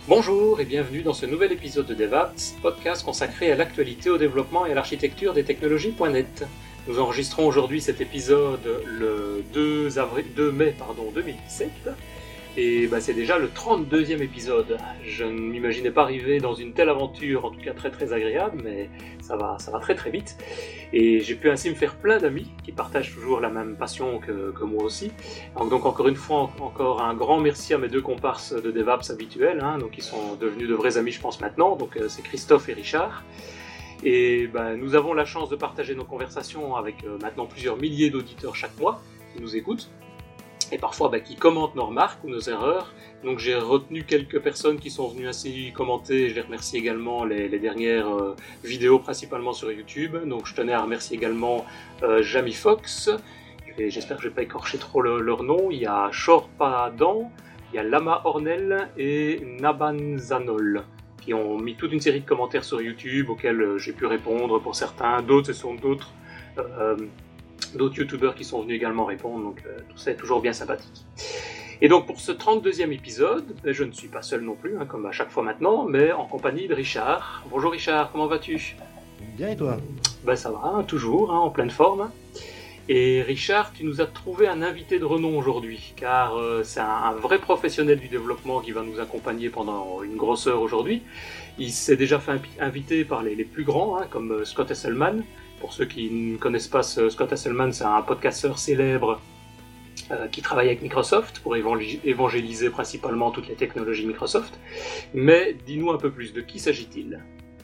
Bonjour et bienvenue dans ce nouvel épisode de DevApps, podcast consacré à l'actualité, au développement et à l'architecture des technologies.net. Nous enregistrons aujourd'hui cet épisode le 2 mai 2017 et c'est déjà le 32e épisode. Je ne m'imaginais pas arriver dans une telle aventure, en tout cas très très agréable, mais ça va très très vite. Et j'ai pu ainsi me faire plein d'amis qui partagent toujours la même passion que moi aussi. Donc encore une fois, encore un grand merci à mes deux comparses de DevApps habituels, donc ils sont devenus de vrais amis je pense maintenant, donc c'est Christophe et Richard. Et nous avons la chance de partager nos conversations avec maintenant plusieurs milliers d'auditeurs chaque mois qui nous écoutent et parfois qui commentent nos remarques ou nos erreurs. Donc j'ai retenu quelques personnes qui sont venues ainsi commenter, je les remercie également les dernières vidéos principalement sur YouTube. Donc je tenais à remercier également Jamie Fox, j'espère que je ne vais pas écorcher trop leur nom, il y a Shorpadan, il y a Lama Ornel et Nabanzanol qui ont mis toute une série de commentaires sur YouTube auxquels j'ai pu répondre pour certains, d'autres ce sont d'autres youtubeurs qui sont venus également répondre, donc tout ça est toujours bien sympathique. Et donc pour ce 32e épisode, je ne suis pas seul non plus, comme à chaque fois maintenant, mais en compagnie de Richard. Bonjour Richard, comment vas-tu ? Bien et toi ? Ça va, toujours, en pleine forme. Et Richard, tu nous as trouvé un invité de renom aujourd'hui, car c'est un vrai professionnel du développement qui va nous accompagner pendant une grosse heure aujourd'hui. Il s'est déjà fait inviter par les plus grands, comme Scott Esselman. Pour ceux qui ne connaissent pas Scott Esselman, c'est un podcasteur célèbre qui travaille avec Microsoft pour évangéliser principalement toutes les technologies Microsoft. Mais dis-nous un peu plus, de qui s'agit-il ?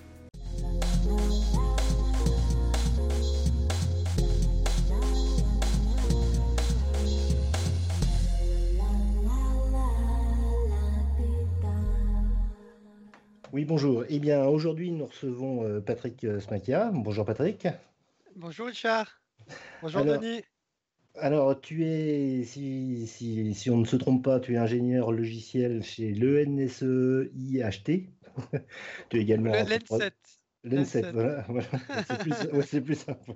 Oui, bonjour. Eh bien, aujourd'hui, nous recevons Patrick Smakia. Bonjour Patrick. Bonjour Richard. Bonjour Alors, Denis. Alors, tu es, si on ne se trompe pas, tu es ingénieur logiciel chez l'ENSEIHT. Tu es également L'N7. L'N7, voilà. C'est plus simple.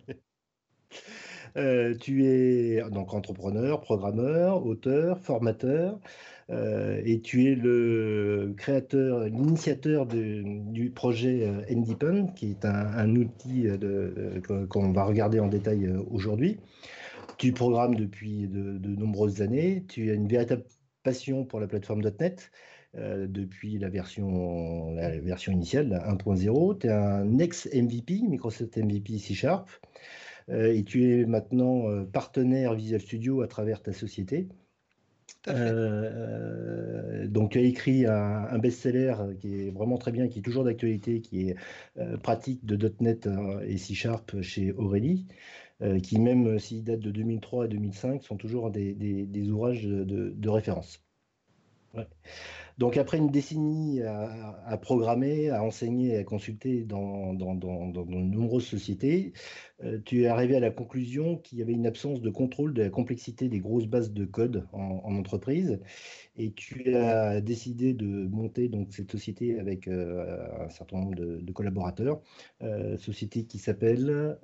Tu es donc entrepreneur, programmeur, auteur, formateur, et tu es le créateur, l'initiateur du projet Ndepend, qui est un outil qu'on va regarder en détail aujourd'hui. Tu programmes depuis de nombreuses années, tu as une véritable passion pour la plateforme .NET. Depuis la version initiale, la 1.0, tu es un ex-MVP, Microsoft MVP C#. Et tu es maintenant partenaire Visual Studio à travers ta société. Tout à fait. Donc tu as écrit un best-seller qui est vraiment très bien, qui est toujours d'actualité, qui est pratique de .NET et C# chez Aurélie, qui même s'il date de 2003 et 2005, sont toujours des ouvrages de référence. Ouais. Donc après une décennie à programmer, à enseigner et à consulter dans de nombreuses sociétés, tu es arrivé à la conclusion qu'il y avait une absence de contrôle de la complexité des grosses bases de code en entreprise, et tu as décidé de monter donc cette société avec un certain nombre de collaborateurs, société qui s'appelle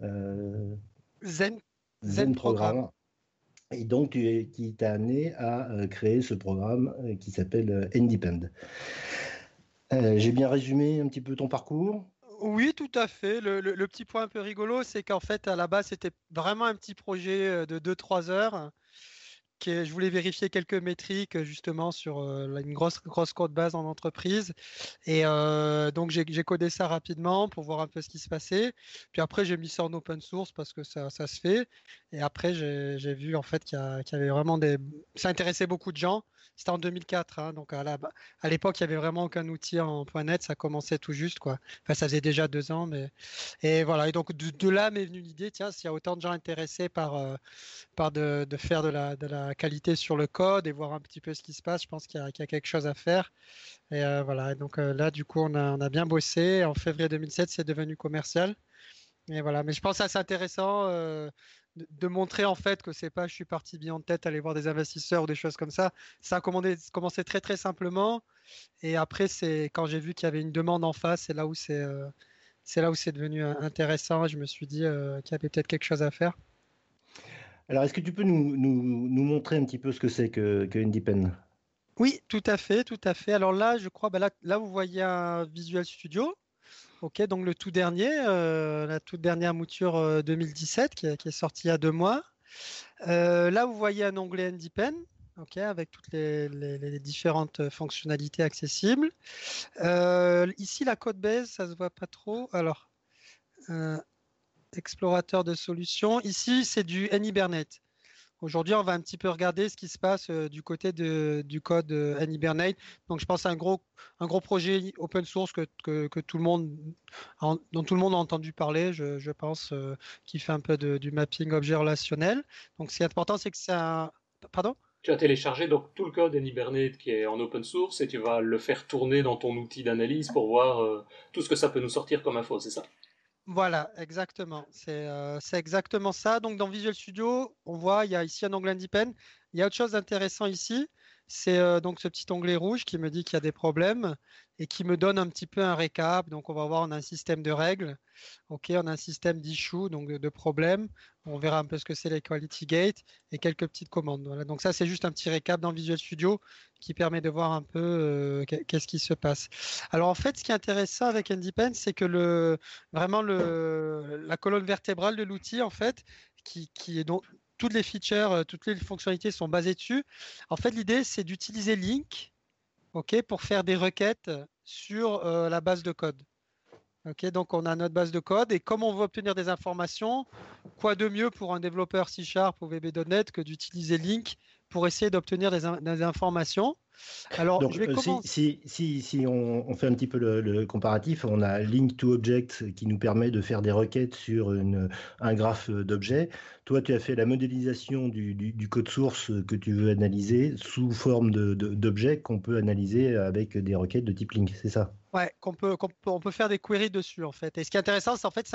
Zen Programme. Et donc, qui t'a amené à créer ce programme qui s'appelle Ndepend. J'ai bien résumé un petit peu ton parcours ? Oui, tout à fait. Le petit point un peu rigolo, c'est qu'en fait, à la base, c'était vraiment un petit projet de 2-3 heures. Je voulais vérifier quelques métriques justement sur une grosse code base en entreprise. Et donc, j'ai codé ça rapidement pour voir un peu ce qui se passait. Puis après, j'ai mis ça en open source parce que ça se fait. Et après, j'ai vu en fait qu'il y avait vraiment ça intéressait beaucoup de gens. C'était en 2004, donc à l'époque, il n'y avait vraiment aucun outil en .NET. Ça commençait tout juste, quoi. Enfin, ça faisait déjà 2 ans, mais et voilà. Et donc de là m'est venue l'idée, tiens, s'il y a autant de gens intéressés par de faire de la qualité sur le code et voir un petit peu ce qui se passe. Je pense qu'il y a quelque chose à faire. Et voilà. Et donc là, du coup, on a bien bossé. En février 2007, c'est devenu commercial. Et voilà. Mais je pense que c'est intéressant de montrer en fait que c'est pas je suis parti bien en tête, aller voir des investisseurs ou des choses comme ça. Ça a commencé très très simplement. Et après, c'est quand j'ai vu qu'il y avait une demande en face, c'est là où c'est devenu intéressant. Je me suis dit qu'il y avait peut-être quelque chose à faire. Alors, est-ce que tu peux nous montrer un petit peu ce que c'est que Ndepend ? Oui, tout à fait, tout à fait. Alors là, je crois, là, vous voyez un Visual Studio. Ok, donc le tout dernier, la toute dernière mouture 2017 qui est sortie il y a 2 mois. Là, vous voyez un onglet NDPen, ok, avec toutes les différentes fonctionnalités accessibles. Ici, la code base, ça se voit pas trop. Alors, euh, explorateur de solutions. Ici, c'est du Hibernate. Aujourd'hui, on va un petit peu regarder ce qui se passe du côté du code Hibernate. Donc, je pense à un gros projet open source que tout le monde, dont tout le monde a entendu parler, je pense, qui fait un peu du mapping objet relationnel. Donc, ce qui est important, c'est que c'est un... Pardon? Tu as téléchargé donc tout le code en Hibernate qui est en open source et tu vas le faire tourner dans ton outil d'analyse pour voir tout ce que ça peut nous sortir comme info, c'est ça? Voilà, exactement. C'est exactement ça. Donc, dans Visual Studio, on voit, il y a ici un onglet Independent. Il y a autre chose d'intéressant ici. C'est donc ce petit onglet rouge qui me dit qu'il y a des problèmes et qui me donne un petit peu un récap. Donc, on va voir, on a un système de règles. OK, on a un système d'issue, donc de problèmes. On verra un peu ce que c'est les quality gates et quelques petites commandes. Voilà. Donc, ça, c'est juste un petit récap dans Visual Studio qui permet de voir un peu qu'est-ce qui se passe. Alors, en fait, ce qui est intéressant avec Independent, c'est que vraiment la colonne vertébrale de l'outil, en fait, qui est donc toutes les features, toutes les fonctionnalités sont basées dessus. En fait, l'idée, c'est d'utiliser Link, ok, pour faire des requêtes sur la base de code. Ok, donc on a notre base de code et comme on veut obtenir des informations, quoi de mieux pour un développeur C# ou VB.NET que d'utiliser Link pour essayer d'obtenir des informations. Alors, Donc, je vais commencer. si on fait un petit peu le comparatif, on a Link to Object qui nous permet de faire des requêtes sur un graphe d'objets. Toi, tu as fait la modélisation du code source que tu veux analyser sous forme d'objets qu'on peut analyser avec des requêtes de type Link, c'est ça? Ouais, on peut faire des queries dessus en fait. Et ce qui est intéressant, c'est en fait c'est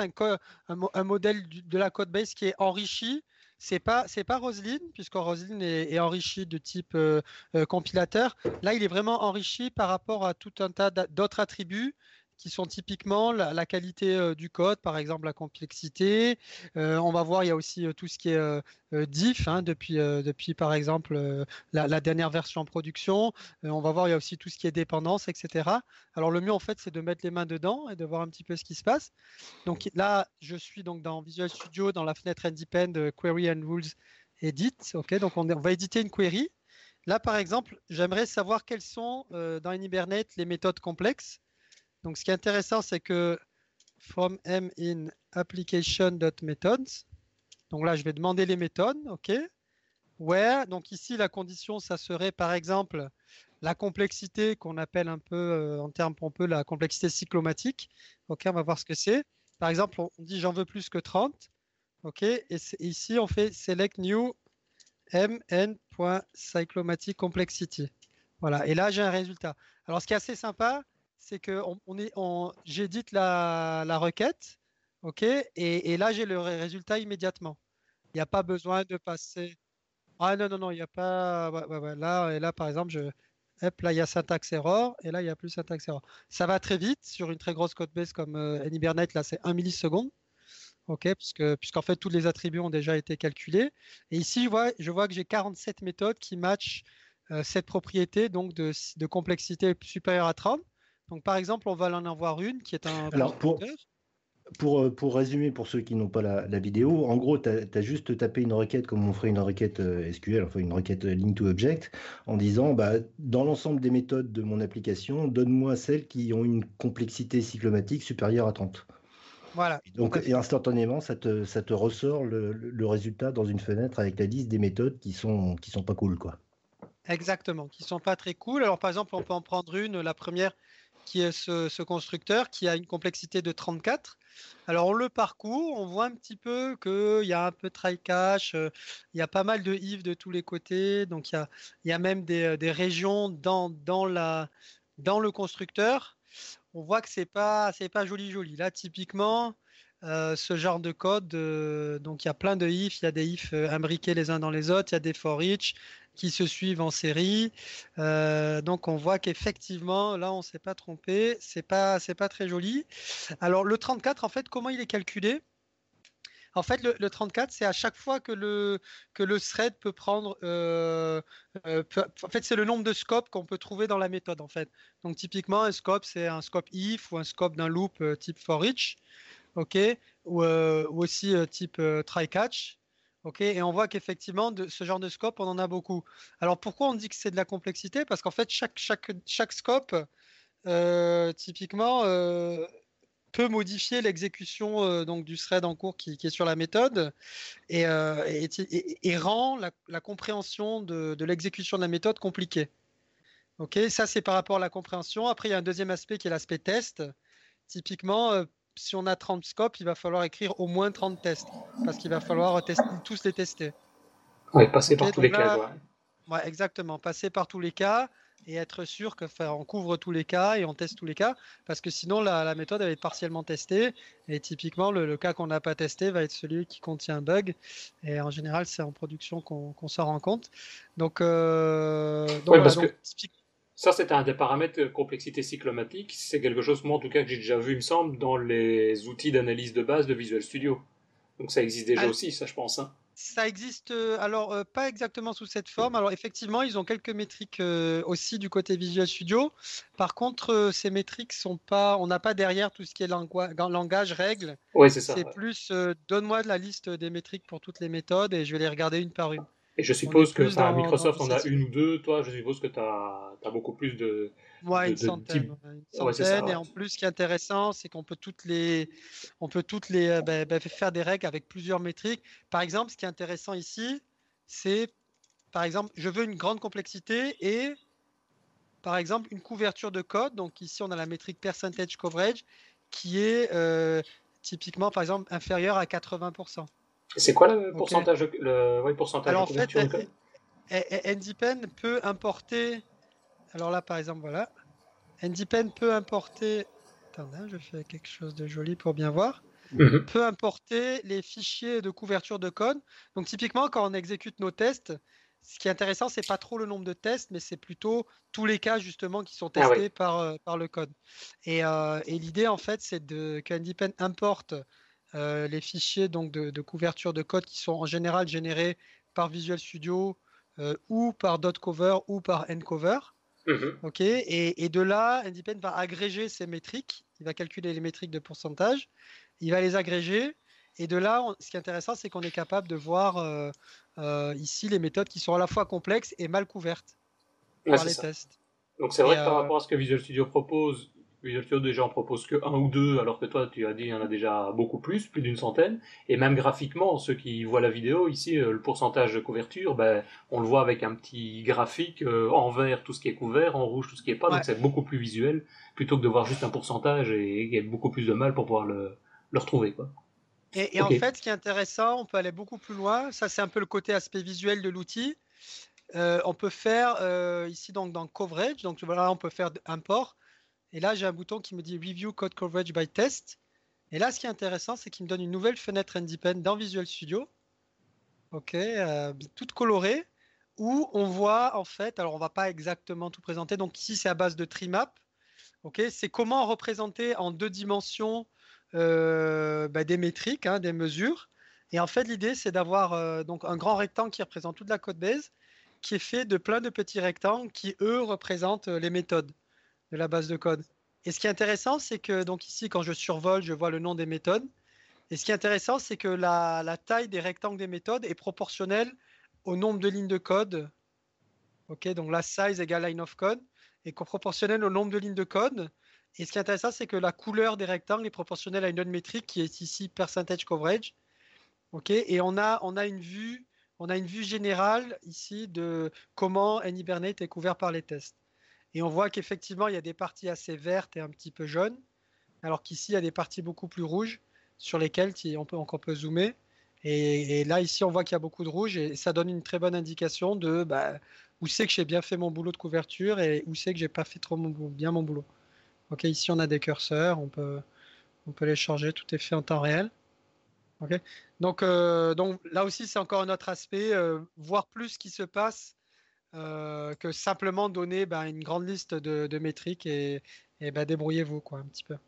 un modèle de la code base qui est enrichi. C'est pas Roslyn, puisque Roslyn est enrichi de type compilateur. Là, il est vraiment enrichi par rapport à tout un tas d'autres attributs qui sont typiquement la qualité du code, par exemple la complexité. On va voir, il y a aussi tout ce qui est diff, hein, depuis par exemple la dernière version en production. On va voir, il y a aussi tout ce qui est dépendance, etc. Alors le mieux en fait, c'est de mettre les mains dedans et de voir un petit peu ce qui se passe. Donc là, je suis donc dans Visual Studio, dans la fenêtre Independent Query and Rules Edit. Ok, donc on va éditer une query. Là, par exemple, j'aimerais savoir quelles sont dans Hibernate les méthodes complexes. Donc ce qui est intéressant, c'est que from m in application.methods. Donc là, je vais demander les méthodes. Ok. Where, donc ici, la condition, ça serait par exemple la complexité qu'on appelle un peu, en termes pompeux, la complexité cyclomatique. Ok, on va voir ce que c'est. Par exemple, on dit j'en veux plus que 30. Ok, et ici, on fait select new mn.cyclomatic complexity. Voilà, et là, j'ai un résultat. Alors, ce qui est assez sympa, c'est que j'édite la requête. Ok, et là, j'ai le résultat immédiatement. Il n'y a pas besoin de passer. Ah non, non, non, il n'y a pas. Ouais, ouais, ouais. Là, et là, par exemple, hop, là, il y a syntaxe error, et là, il n'y a plus syntaxe error. Ça va très vite sur une très grosse code base comme Hibernate, là, c'est 1 milliseconde. OK, puisqu'en fait, tous les attributs ont déjà été calculés. Et ici, je vois que j'ai 47 méthodes qui matchent cette propriété donc de complexité supérieure à 30. Donc, par exemple, on va en avoir une qui est un Alors, constructeur. pour résumer, pour ceux qui n'ont pas la vidéo, en gros, tu as juste tapé une requête comme on ferait une requête SQL, enfin une requête Link to Object, en disant, bah, dans l'ensemble des méthodes de mon application, donne-moi celles qui ont une complexité cyclomatique supérieure à 30. Voilà, tout Donc, à et fait. instantanément, ça te ressort le résultat dans une fenêtre avec la liste des méthodes qui sont pas cool, quoi. Exactement, qui sont pas très cool. Alors, par exemple, on peut en prendre une, la première, qui est ce constructeur, qui a une complexité de 34. Alors, on le parcourt, on voit un petit peu qu'il y a un peu de try catch, il y a pas mal de if de tous les côtés, donc il y a même des régions dans le constructeur. On voit que c'est pas joli joli. Là, typiquement, ce genre de code, donc il y a plein de if, il y a des if imbriqués les uns dans les autres, il y a des for each qui se suivent en série. Donc on voit qu'effectivement, là, on s'est pas trompé, c'est pas très joli. Alors le 34, en fait, comment il est calculé? En fait, le 34, c'est à chaque fois que le thread peut prendre. En fait, c'est le nombre de scopes qu'on peut trouver dans la méthode. En fait. Donc, typiquement, un scope, c'est un scope if ou un scope d'un loop type for each. OK, ou aussi type try catch. OK, et on voit qu'effectivement, de ce genre de scope, on en a beaucoup. Alors, pourquoi on dit que c'est de la complexité? Parce qu'en fait, chaque scope, typiquement, peut modifier l'exécution donc du thread en cours qui est sur la méthode et rend la compréhension de l'exécution de la méthode compliquée. Ok, ça c'est par rapport à la compréhension. Après, il y a un deuxième aspect qui est l'aspect test. Typiquement, si on a 30 scopes, il va falloir écrire au moins 30 tests parce qu'il va falloir tous les tester. Oui, passer Ok, par tous donc les cas, là, quoi. ouais, exactement, passer par tous les cas et être sûr on couvre tous les cas et on teste tous les cas parce que sinon la méthode elle va être partiellement testée et typiquement le cas qu'on n'a pas testé va être celui qui contient un bug et en général c'est en production qu'on s'en rend compte. Donc Oui, voilà, parce donc que ça, c'était un des paramètres complexité cyclomatique. C'est quelque chose, moi, en tout cas, que j'ai déjà vu, il me semble, dans les outils d'analyse de base de Visual Studio. Donc ça existe déjà aussi, ça, je pense. Hein. ça existe, alors pas exactement sous cette forme. Alors effectivement, ils ont quelques métriques aussi du côté Visual Studio. Par contre, ces métriques sont pas, on n'a pas derrière tout ce qui est langage, règles. Oui, c'est ça. C'est Ouais. plus, donne-moi de la liste des métriques pour toutes les méthodes et je vais les regarder une par une. Et je On est suppose que, plus enfin, dans Microsoft du en a une statistique. ou deux. Toi, je suppose que tu as beaucoup plus Ouais, une de centaine. types. Ouais, une Ouais, c'est ça, centaine. Et ouais. en plus, ce qui est intéressant, c'est qu'on peut toutes les faire des règles avec plusieurs métriques. Par exemple, ce qui est intéressant ici, c'est par exemple, je veux une grande complexité et, par exemple, une couverture de code. Donc ici, on a la métrique percentage coverage qui est typiquement, par exemple, inférieure à 80%. Et c'est quoi le OK. pourcentage ouais, pourcentage de Alors en fait, couverture de code? NDPen peut importer. Alors là, par exemple, voilà. NDPen peut importer. Attendez, je fais quelque chose de joli pour bien voir. Mhm. Peut importer les fichiers de couverture de code. Donc typiquement, quand on exécute nos tests, ce qui est intéressant, c'est pas trop le nombre de tests, mais c'est plutôt tous les cas justement qui sont Ah oui. testés par le code. Et l'idée en fait, c'est que NDPen importe les fichiers donc de couverture de code qui sont en général générés par Visual Studio ou par .cover ou par ncover. Mhm. Ok, et de là, NDPen va agréger ces métriques. Il va calculer les métriques de pourcentage. Il va les agréger. Et de là, ce qui est intéressant, c'est qu'on est capable de voir ici les méthodes qui sont à la fois complexes et mal couvertes Ouais, par c'est les ça. tests. Donc c'est Et vrai que par rapport à ce que Visual Studio propose, Visual Studio déjà en propose que un ou deux, alors que toi tu as dit il y en a déjà beaucoup plus d'une centaine. Et même graphiquement, ceux qui voient la vidéo ici, le pourcentage de couverture, ben, on le voit avec un petit graphique en vert tout ce qui est couvert, en rouge tout ce qui est pas. Donc ouais. c'est beaucoup plus visuel plutôt que de voir juste un pourcentage et beaucoup plus de mal pour pouvoir le retrouver quoi. Et en Ok. fait, ce qui est intéressant, on peut aller beaucoup plus loin. Ça, c'est un peu le côté aspect visuel de l'outil. On peut faire ici donc dans coverage. Donc voilà, on peut faire import. Et là, j'ai un bouton qui me dit Review Code Coverage by Test. Et là, ce qui est intéressant, c'est qu'il me donne une nouvelle fenêtre independent dans Visual Studio, ok, toute colorée, où on voit en fait, alors on va pas exactement tout présenter, donc ici c'est à base de trimap, ok, c'est comment représenter en 2 dimensions des métriques, hein, des mesures. Et en fait, l'idée c'est d'avoir donc un grand rectangle qui représente toute la code base, qui est fait de plein de petits rectangles qui eux représentent les méthodes de la base de code. Et ce qui est intéressant, c'est que donc ici, quand je survole, je vois le nom des méthodes. Et ce qui est intéressant, c'est que la taille des rectangles des méthodes est proportionnelle au nombre de lignes de code. Ok, donc la size égale line of code est proportionnelle au nombre de lignes de code. Et ce qui est intéressant, c'est que la couleur des rectangles est proportionnelle à une autre métrique qui est ici percentage coverage. Ok, et on a une vue générale ici de comment Hibernate est couvert par les tests. Et on voit qu'effectivement, il y a des parties assez vertes et un petit peu jaunes, alors qu'ici, il y a des parties beaucoup plus rouges sur lesquelles on peut zoomer. Et là, ici, on voit qu'il y a beaucoup de rouge et ça donne une très bonne indication de où c'est que j'ai bien fait mon boulot de couverture et où c'est que j'ai pas fait trop bien mon boulot. Ok, ici, on a des curseurs, on peut les changer, tout est fait en temps réel. Ok, donc là aussi, c'est encore un autre aspect, voir plus ce qui se passe que simplement donner une grande liste de métriques et débrouillez-vous quoi un petit peu.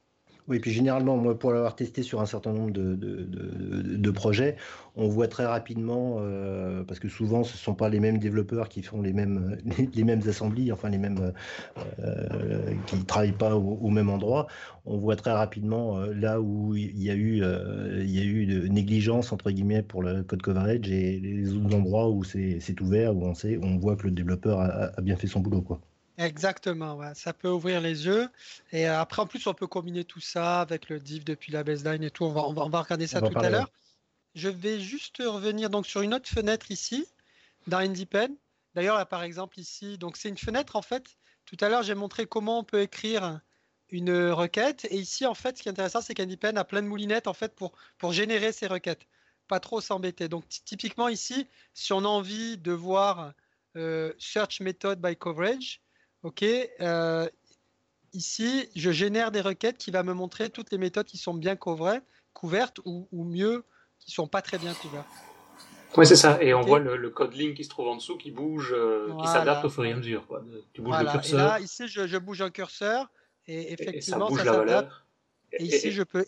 Oui, puis généralement, moi, pour l'avoir testé sur un certain nombre de projets, on voit très rapidement, parce que souvent, ce ne sont pas les mêmes développeurs qui font les mêmes, les mêmes assemblies, enfin qui ne travaillent pas au même endroit. On voit très rapidement là où il y a eu de négligence, entre guillemets, pour le code coverage et les autres endroits où c'est ouvert, où on voit que le développeur a bien fait son boulot, quoi. Exactement, ouais. Ça peut ouvrir les yeux. Et après, en plus, on peut combiner tout ça avec le div depuis la baseline et tout. On va regarder On ça va en tout à parler, ouais. l'heure. Je vais juste revenir donc sur une autre fenêtre ici, dans IndyPen. D'ailleurs, là, par exemple, ici, donc c'est une fenêtre, en fait. Tout à l'heure, j'ai montré comment on peut écrire une requête. Et ici, en fait, ce qui est intéressant, c'est qu'IndyPen a plein de moulinettes, en fait, pour générer ces requêtes. Pas trop s'embêter. Donc, typiquement, ici, si on a envie de voir Search Method by Coverage, OK, ici, je génère des requêtes qui va me montrer toutes les méthodes qui sont bien couvertes ou mieux, qui sont pas très bien couvertes. Oui, c'est ça. Et on voit OK, le code link qui se trouve en dessous qui bouge, qui s'adapte au voilà, fur et à mesure, quoi. Tu bouges le voilà. Et là, curseur ici, je bouge un curseur et et ça effectivement, bouge ça la s'adapte. valeur. Et Et, ici, et- je peux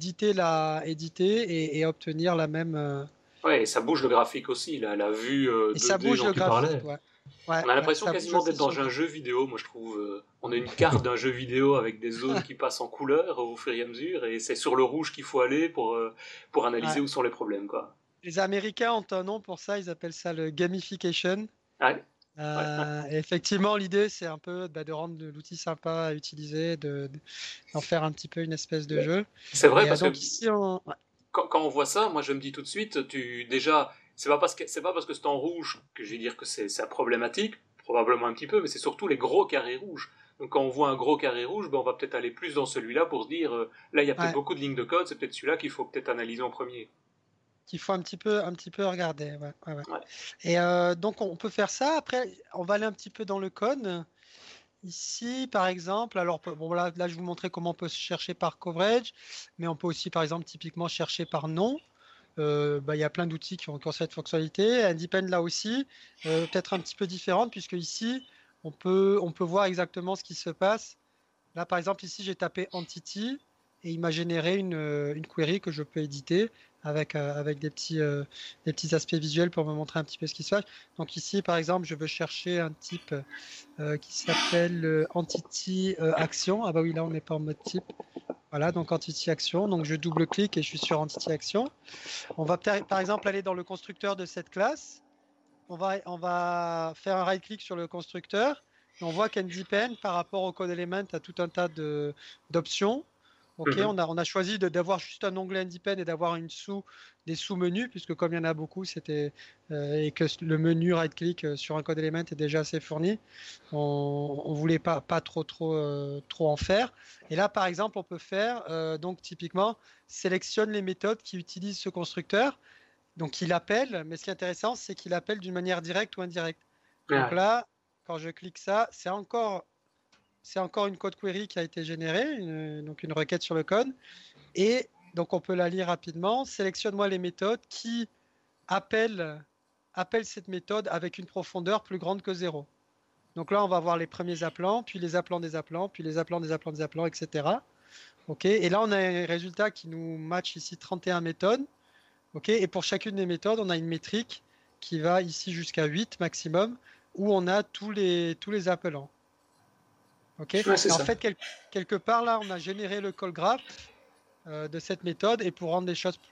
éditer et obtenir la même. ouais, et ça bouge le graphique aussi, la vue Et ça 2D bouge dont le tu graphique, parlais. ouais. Ouais, On a ouais, l'impression ça bouge quasiment aussi d'être sur dans le un graphique. jeu vidéo, moi je trouve. On a une carte d'un jeu vidéo avec des zones qui passent en couleur au fur et à mesure, et c'est sur le rouge qu'il faut aller pour analyser Ouais. où sont les problèmes, quoi. Les Américains ont un nom pour ça, ils appellent ça le gamification. Ouais, ouais, ouais. Et effectivement, l'idée, c'est un peu de rendre l'outil sympa à utiliser, d'en faire un petit peu une espèce de Mais jeu. c'est vrai Et parce que donc ici, on... ouais, quand on voit ça, moi je me dis tout de suite, déjà, c'est pas parce que c'est en rouge que je vais dire que c'est problématique, probablement un petit peu, mais c'est surtout les gros carrés rouges. Donc quand on voit un gros carré rouge, ben on va peut-être aller plus dans celui-là pour se dire, là il y a peut-être ouais, beaucoup de lignes de code, c'est peut-être celui-là qu'il faut peut-être analyser en premier. qu'il faut un petit peu regarder. Ouais, ouais, ouais. Ouais. Et donc, on peut faire ça. Après, on va aller un petit peu dans le code. Ici, par exemple, alors bon, là, je vous montrais comment on peut chercher par coverage, mais on peut aussi, par exemple, typiquement chercher par nom. Bah, il y a plein d'outils qui ont cette fonctionnalité. Independ là aussi, peut-être un petit peu différente, puisque ici, on peut voir exactement ce qui se passe. Là, par exemple, ici, j'ai tapé entity et il m'a généré une query que je peux éditer avec des petits aspects visuels pour me montrer un petit peu ce qui se passe. Donc ici, par exemple, je veux chercher un type qui s'appelle entity action. Ah bah oui, là, on n'est pas en mode type. Voilà, donc entity action. Donc je double-clique et je suis sur entity action. On va par exemple aller dans le constructeur de cette classe. On va faire un right-click sur le constructeur. Et on voit qu'NDPen, par rapport au code element, a tout un tas d'options. Ok, Mhm. on a choisi d'avoir juste un onglet NDPen et d'avoir des sous-menus, puisque comme il y en a beaucoup, et que le menu right-click sur un code element est déjà assez fourni, on voulait pas trop en faire. Et là, par exemple, on peut faire, donc typiquement, sélectionne les méthodes qui utilisent ce constructeur. Donc il appelle, mais ce qui est intéressant, c'est qu'il appelle d'une manière directe ou indirecte. Donc Ouais. là, quand je clique ça, c'est encore une code query qui a été générée, donc une requête sur le code. Et donc on peut la lire rapidement. Sélectionne-moi les méthodes qui appellent, appellent cette méthode avec une profondeur plus grande que 0. Donc là, on va voir les premiers appelants, puis les appelants des appelants, puis les appelants des appelants des appelants, etc. OK. Et là, on a un résultat qui nous match ici 31 méthodes. OK. Et pour chacune des méthodes, on a une métrique qui va ici jusqu'à 8 maximum, où on a tous les appelants. OK. Ouais, c'est Et en ça. fait, quelque part, là, on a généré le call graph de cette méthode. Et pour rendre les choses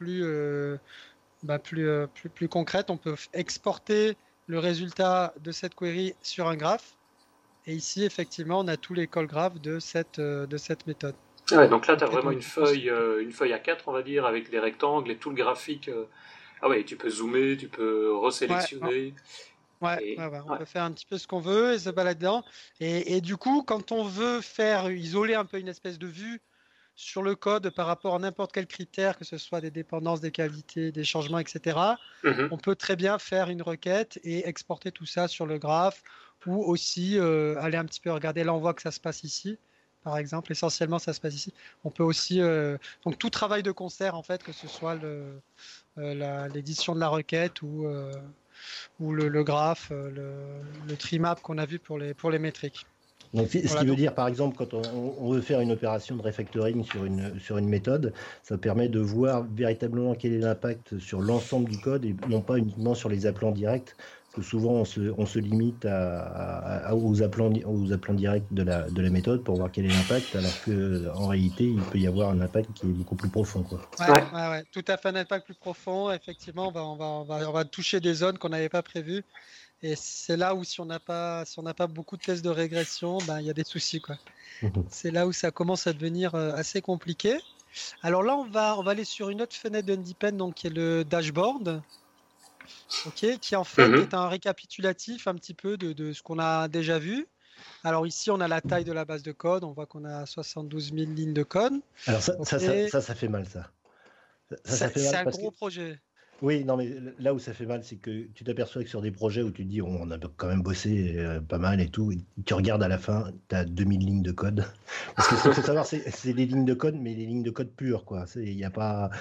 plus concrètes, on peut exporter le résultat de cette query sur un graphe. Et ici, effectivement, on a tous les call graphs de cette méthode. Ouais, donc là, tu as OK. vraiment Donc, je pense... une feuille à 4, on va dire, avec les rectangles et tout le graphique. Ah ouais, tu peux zoomer, tu peux Ouais, resélectionner. Et on ouais. peut faire un petit peu ce qu'on veut et se balader dedans. Et du coup, quand on veut faire isoler un peu une espèce de vue sur le code par rapport à n'importe quel critère, que ce soit des dépendances, des qualités, des changements, etc., Mhm. on peut très bien faire une requête et exporter tout ça sur le graphe ou aussi aller un petit peu regarder. Là, on voit que ça se passe ici, par exemple. Essentiellement, ça se passe ici. On peut aussi... donc, tout travail de concert, en fait, que ce soit l'édition de la requête ou le graphe, le tree map qu'on a vu pour les métriques. Donc, ce Voilà, qui veut donc, dire, par exemple, quand on veut faire une opération de refactoring sur une méthode, ça permet de voir véritablement quel est l'impact sur l'ensemble du code et non pas uniquement sur les appelants directs. Parce que souvent, on se limite aux appelants directs de la méthode pour voir quel est l'impact, alors qu'en réalité, il peut y avoir un impact qui est beaucoup plus profond, quoi. ouais, tout à fait un impact plus profond. Effectivement, on va toucher des zones qu'on n'avait pas prévues. Et c'est là où si on n'a pas beaucoup de tests de régression, ben, il y a des soucis, quoi. C'est là où ça commence à devenir assez compliqué. Alors là, on va aller sur une autre fenêtre d'Independent, donc qui est le dashboard, qui en fait est un récapitulatif un petit peu de ce qu'on a déjà vu. Alors ici, on a la taille de la base de code. On voit qu'on a 72 000 lignes de code. Alors ça fait mal, ça. Ça fait C'est mal un parce que gros projet. oui, non, mais là où ça fait mal, c'est que tu t'aperçois que sur des projets où tu te dis on a quand même bossé pas mal et tout, et tu regardes à la fin, tu as 2000 lignes de code. Parce que ce qu'il faut savoir, c'est les lignes de code, mais les lignes de code pures, quoi. Il n'y a pas,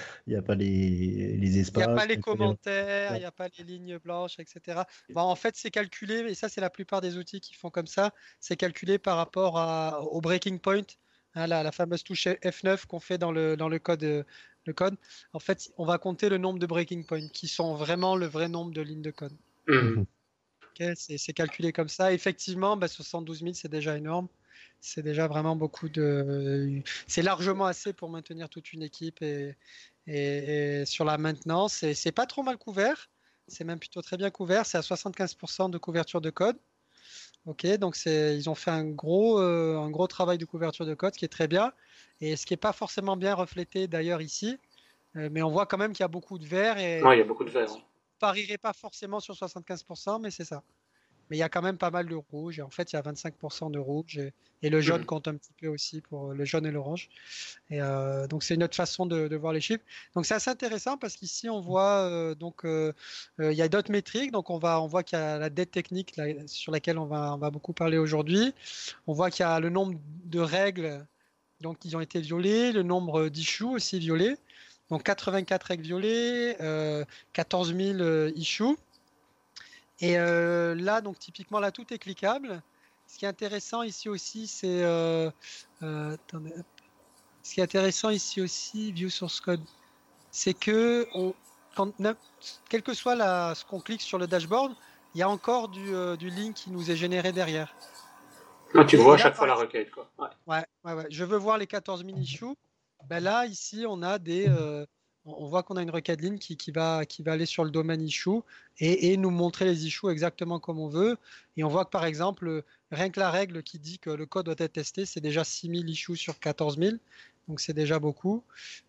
les espaces. Il n'y a pas les il commentaires, il Ouais. n'y a pas les lignes blanches, etc. Bon, en fait, c'est calculé, et ça, c'est la plupart des outils qui font comme ça. C'est calculé par rapport au breaking point, hein, la fameuse touche F9 qu'on fait dans le code. Le code. En fait, on va compter le nombre de breaking points qui sont vraiment le vrai nombre de lignes de code. C'est calculé comme ça. Effectivement, 72 000, c'est déjà énorme. C'est déjà vraiment beaucoup de. C'est largement assez pour maintenir toute une équipe et sur la maintenance. C'est pas trop mal couvert. C'est même plutôt très bien couvert. C'est à 75% de couverture de code. Donc ils ont fait un gros travail de couverture de code, ce qui est très bien. Et ce qui n'est pas forcément bien reflété d'ailleurs ici. Mais on voit quand même qu'il y a beaucoup de vert. Et Ouais, il y a beaucoup de verre. je parierais pas forcément sur 75%, mais c'est ça. Mais il y a quand même pas mal de rouge. Et en fait, il y a 25% de rouge. Et le jaune compte un petit peu aussi pour le jaune et l'orange. Et donc, c'est une autre façon de voir les chiffres. Donc, c'est assez intéressant parce qu'ici, on voit il y a d'autres métriques. Donc, on voit qu'il y a la dette technique là, sur laquelle on va beaucoup parler aujourd'hui. On voit qu'il y a le nombre de règles qui ont été violées, le nombre d'issues aussi violés. Donc, 84 règles violées, 14 000 issues. Et là, donc typiquement, là, tout est cliquable. Ce qui est intéressant ici aussi, c'est attendez, ce qui est intéressant ici aussi, View Source Code, c'est que quel que soit ce qu'on clique sur le dashboard, il y a encore du link qui nous est généré derrière. Tu vois à chaque fois la requête, quoi. Ouais. Je veux voir les 14 000 issues. Là, ici, on a on voit qu'on a une requête ligne qui va aller sur le domaine issue et nous montrer les issues exactement comme on veut. Et on voit que par exemple, rien que la règle qui dit que le code doit être testé, c'est déjà 6000 issues sur 14 000. Donc c'est déjà beaucoup,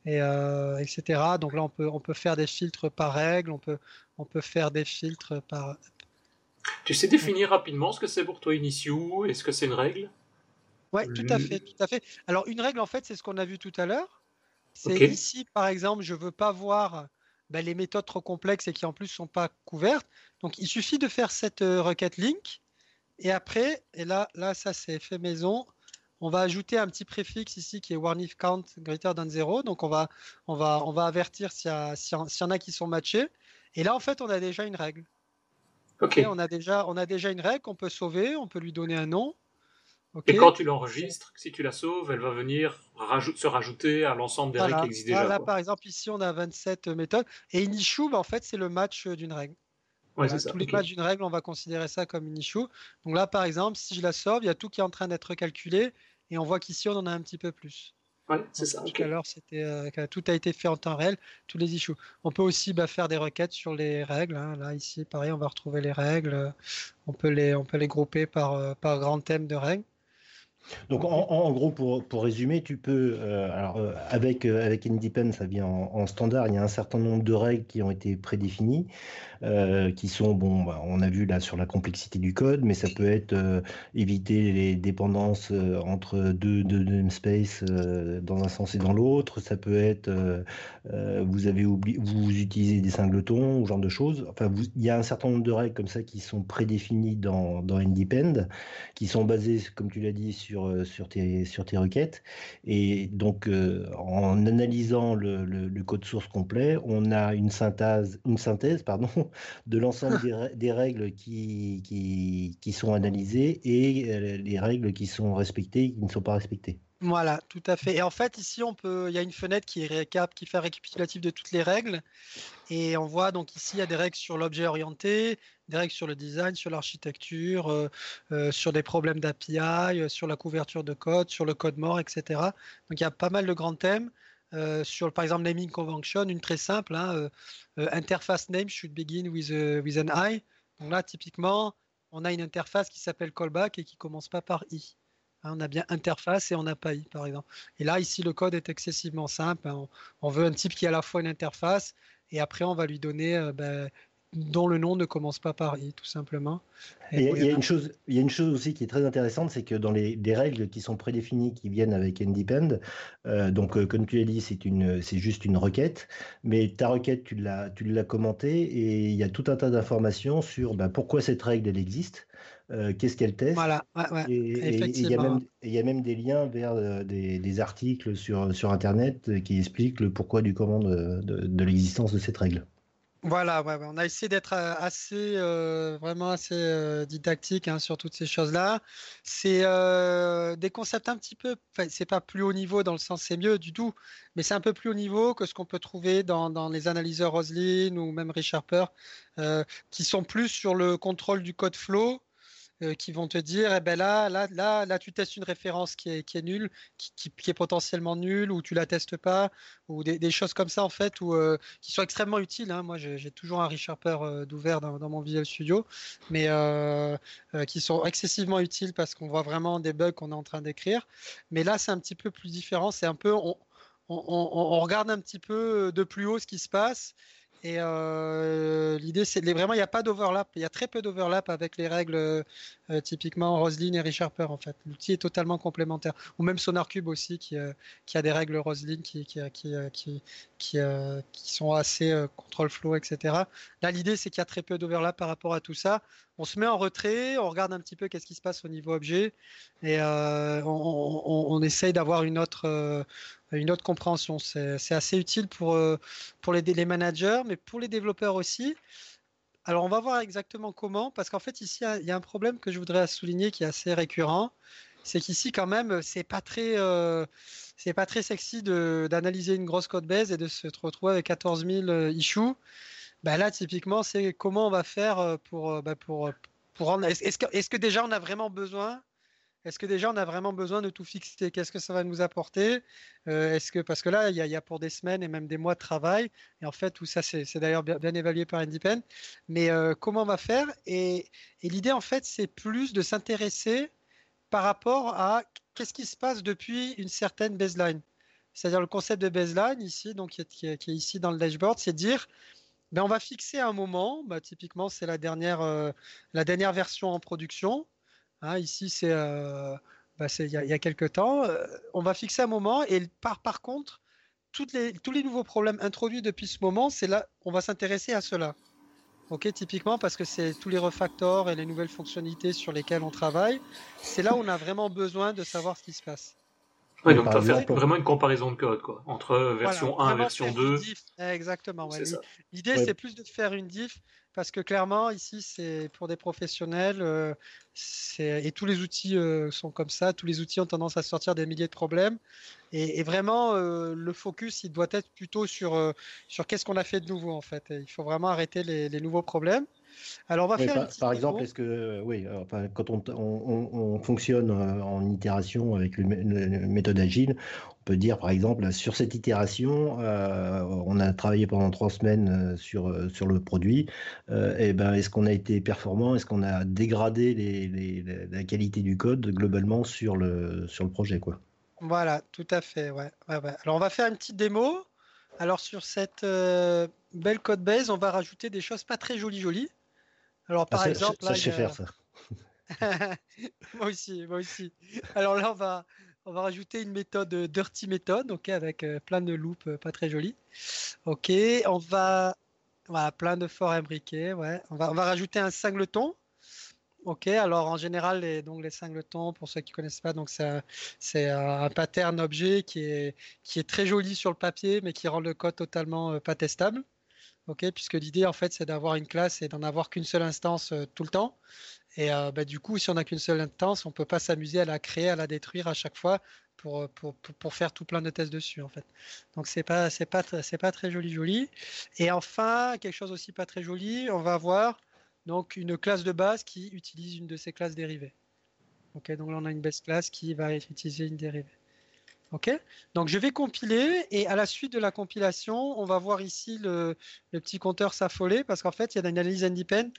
etc. Donc là, on peut faire des filtres par règle, on peut faire des filtres par. Tu sais définir rapidement ce que c'est pour toi une issue? Est-ce que c'est une règle? Oui, tout à fait. Alors une règle, en fait, c'est ce qu'on a vu tout à l'heure. C'est Ok. ici, par exemple, je ne veux pas voir les méthodes trop complexes et qui en plus ne sont pas couvertes. Donc, il suffit de faire cette requête link. Et après, là ça c'est fait maison, on va ajouter un petit préfixe ici qui est warn if count greater than 0. Donc, on va avertir s'il y en a qui sont matchés. Et là, en fait, on a déjà une règle. Ok. On a déjà une règle qu'on peut sauver, on peut lui donner un nom. Et quand tu l'enregistres, si tu la sauves, elle va venir se rajouter à l'ensemble des règles qui existent déjà. Là, par exemple, ici, on a 27 méthodes. Et une issue, en fait, c'est le match d'une règle. Ouais, c'est ça. Tous les matchs d'une règle, on va considérer ça comme une issue. Donc là, par exemple, si je la sauve, il y a tout qui est en train d'être calculé. Et on voit qu'ici, on en a un petit peu plus. Ouais, c'est ça. Tout à l'heure, tout a été fait en temps réel, tous les issues. On peut aussi faire des requêtes sur les règles. Là, ici, pareil, on va retrouver les règles. On peut les grouper par grand thème de règles. Donc en gros, pour résumer, tu peux, avec Independent, ça vient en standard, il y a un certain nombre de règles qui ont été prédéfinies, qui sont, on a vu là sur la complexité du code, mais ça peut être éviter les dépendances entre deux namespaces dans un sens et dans l'autre, ça peut être, vous utilisez des singletons, ou genre de choses. Enfin, il y a un certain nombre de règles comme ça qui sont prédéfinies dans Independent, qui sont basées, comme tu l'as dit, sur tes requêtes. Et donc, en analysant le code source complet, on a une synthèse pardon, de l'ensemble des règles qui sont analysées et les règles qui sont respectées et qui ne sont pas respectées. Voilà, tout à fait. Et en fait, ici, il y a une fenêtre qui fait un récapitulatif de toutes les règles. Et on voit donc ici, il y a des règles sur l'objet orienté, des règles sur le design, sur l'architecture, sur des problèmes d'API, sur la couverture de code, sur le code mort, etc. Donc il y a pas mal de grands thèmes. Sur, par exemple, naming convention, une très simple, hein, interface name should begin with an I. Donc là, typiquement, on a une interface qui s'appelle callback et qui commence pas par I. Hein, on a bien interface et on n'a pas I, par exemple. Et là, ici, le code est excessivement simple. Hein. On veut un type qui a à la fois une interface et après, on va lui donner dont le nom ne commence pas par I, tout simplement. Et il y a une chose aussi qui est très intéressante, c'est que dans des règles qui sont prédéfinies, qui viennent avec Ndepend, comme tu l'as dit, c'est juste une requête, mais ta requête, tu l'as commentée et il y a tout un tas d'informations sur pourquoi cette règle, elle existe, qu'est-ce qu'elle teste. Voilà, ouais, effectivement. Il y a même des liens vers des articles sur Internet qui expliquent le pourquoi du comment de l'existence de cette règle. Voilà, ouais, on a essayé d'être vraiment assez didactique, hein, sur toutes ces choses-là. C'est des concepts un petit peu, c'est pas plus haut niveau dans le sens c'est mieux du tout, mais c'est un peu plus haut niveau que ce qu'on peut trouver dans les analyseurs Roslyn ou même ReSharper, qui sont plus sur le contrôle du code flow. Qui vont te dire, eh ben là, tu testes une référence qui est nulle, qui est potentiellement nulle, ou tu la testes pas, ou des choses comme ça en fait, qui sont extrêmement utiles. Hein. Moi, j'ai toujours un ReSharper d'ouvert dans mon Visual Studio, mais qui sont excessivement utiles parce qu'on voit vraiment des bugs qu'on est en train d'écrire. Mais là, c'est un petit peu plus différent. C'est un peu, on regarde un petit peu de plus haut ce qui se passe. Et l'idée, c'est vraiment, il n'y a pas d'overlap. Il y a très peu d'overlap avec les règles typiquement Roslyn et ReSharper en fait. L'outil est totalement complémentaire. Ou même SonarCube aussi qui a des règles Roslyn qui sont assez control flow, etc. Là, l'idée, c'est qu'il y a très peu d'overlap par rapport à tout ça. On se met en retrait, on regarde un petit peu qu'est-ce qui se passe au niveau objet et on essaye d'avoir une autre compréhension. C'est assez utile pour les managers, mais pour les développeurs aussi. Alors, on va voir exactement comment, parce qu'en fait, ici, il y a un problème que je voudrais souligner qui est assez récurrent. C'est qu'ici, quand même, c'est pas très sexy d'analyser une grosse code base et de se retrouver avec 14 000 issues. Là, typiquement, c'est comment on va faire pour rendre. Est-ce que déjà on a vraiment besoin? Est-ce que déjà on a vraiment besoin de tout fixer? Qu'est-ce que ça va nous apporter? Parce que là, il y a pour des semaines et même des mois de travail. Et en fait, tout ça, c'est d'ailleurs bien évalué par Independ. Mais comment on va faire? Et l'idée, en fait, c'est plus de s'intéresser par rapport à qu'est-ce qui se passe depuis une certaine baseline. C'est-à-dire le concept de baseline ici, donc qui est ici dans le dashboard, c'est de dire on va fixer un moment, typiquement c'est la dernière version en production. Hein, ici c'est il y a quelques temps. On va fixer un moment et par contre, tous les nouveaux problèmes introduits depuis ce moment, c'est là, on va s'intéresser à cela. Ok, typiquement parce que c'est tous les refactors et les nouvelles fonctionnalités sur lesquelles on travaille. C'est là où on a vraiment besoin de savoir ce qui se passe. Oui, donc tu vas faire vraiment une comparaison de code, quoi, entre version 1 et version 2. Exactement. Ouais. C'est L'idée, c'est plus de faire une diff, parce que clairement, ici, c'est pour des professionnels, et tous les outils sont comme ça. Tous les outils ont tendance à sortir des milliers de problèmes. Et vraiment, le focus, il doit être plutôt sur qu'est-ce qu'on a fait de nouveau, en fait. Et il faut vraiment arrêter les nouveaux problèmes. Alors, on va faire par exemple, est-ce que, quand on fonctionne en itération avec la méthode agile, on peut dire, par exemple, sur cette itération, on a travaillé pendant 3 semaines sur le produit. Est-ce qu'on a été performant? Est-ce qu'on a dégradé la qualité du code globalement sur le projet, quoi? Voilà, tout à fait. Ouais. Alors, on va faire une petite démo. Alors, sur cette belle code base, on va rajouter des choses pas très jolies. Alors, par exemple, ça, je sais faire ça. Moi aussi. Alors là, on va rajouter une méthode dirty method, ok, avec plein de loops pas très jolis. Ok, voilà, plein de for imbriqués. Ouais, on va rajouter un singleton. Ok, alors en général, les singletons, pour ceux qui ne connaissent pas, donc c'est un pattern objet qui est très joli sur le papier, mais qui rend le code totalement pas testable. Ok, puisque l'idée en fait c'est d'avoir une classe et d'en avoir qu'une seule instance tout le temps. Et du coup, si on n'a qu'une seule instance, on peut pas s'amuser à la créer, à la détruire à chaque fois pour faire tout plein de tests dessus en fait. Donc c'est pas très joli. Et enfin, quelque chose aussi pas très joli, on va avoir donc une classe de base qui utilise une de ces classes dérivées. Ok, donc là on a une base class qui va utiliser une dérivée. Ok, donc je vais compiler et à la suite de la compilation, on va voir ici le petit compteur s'affoler parce qu'en fait il y a une analyse independent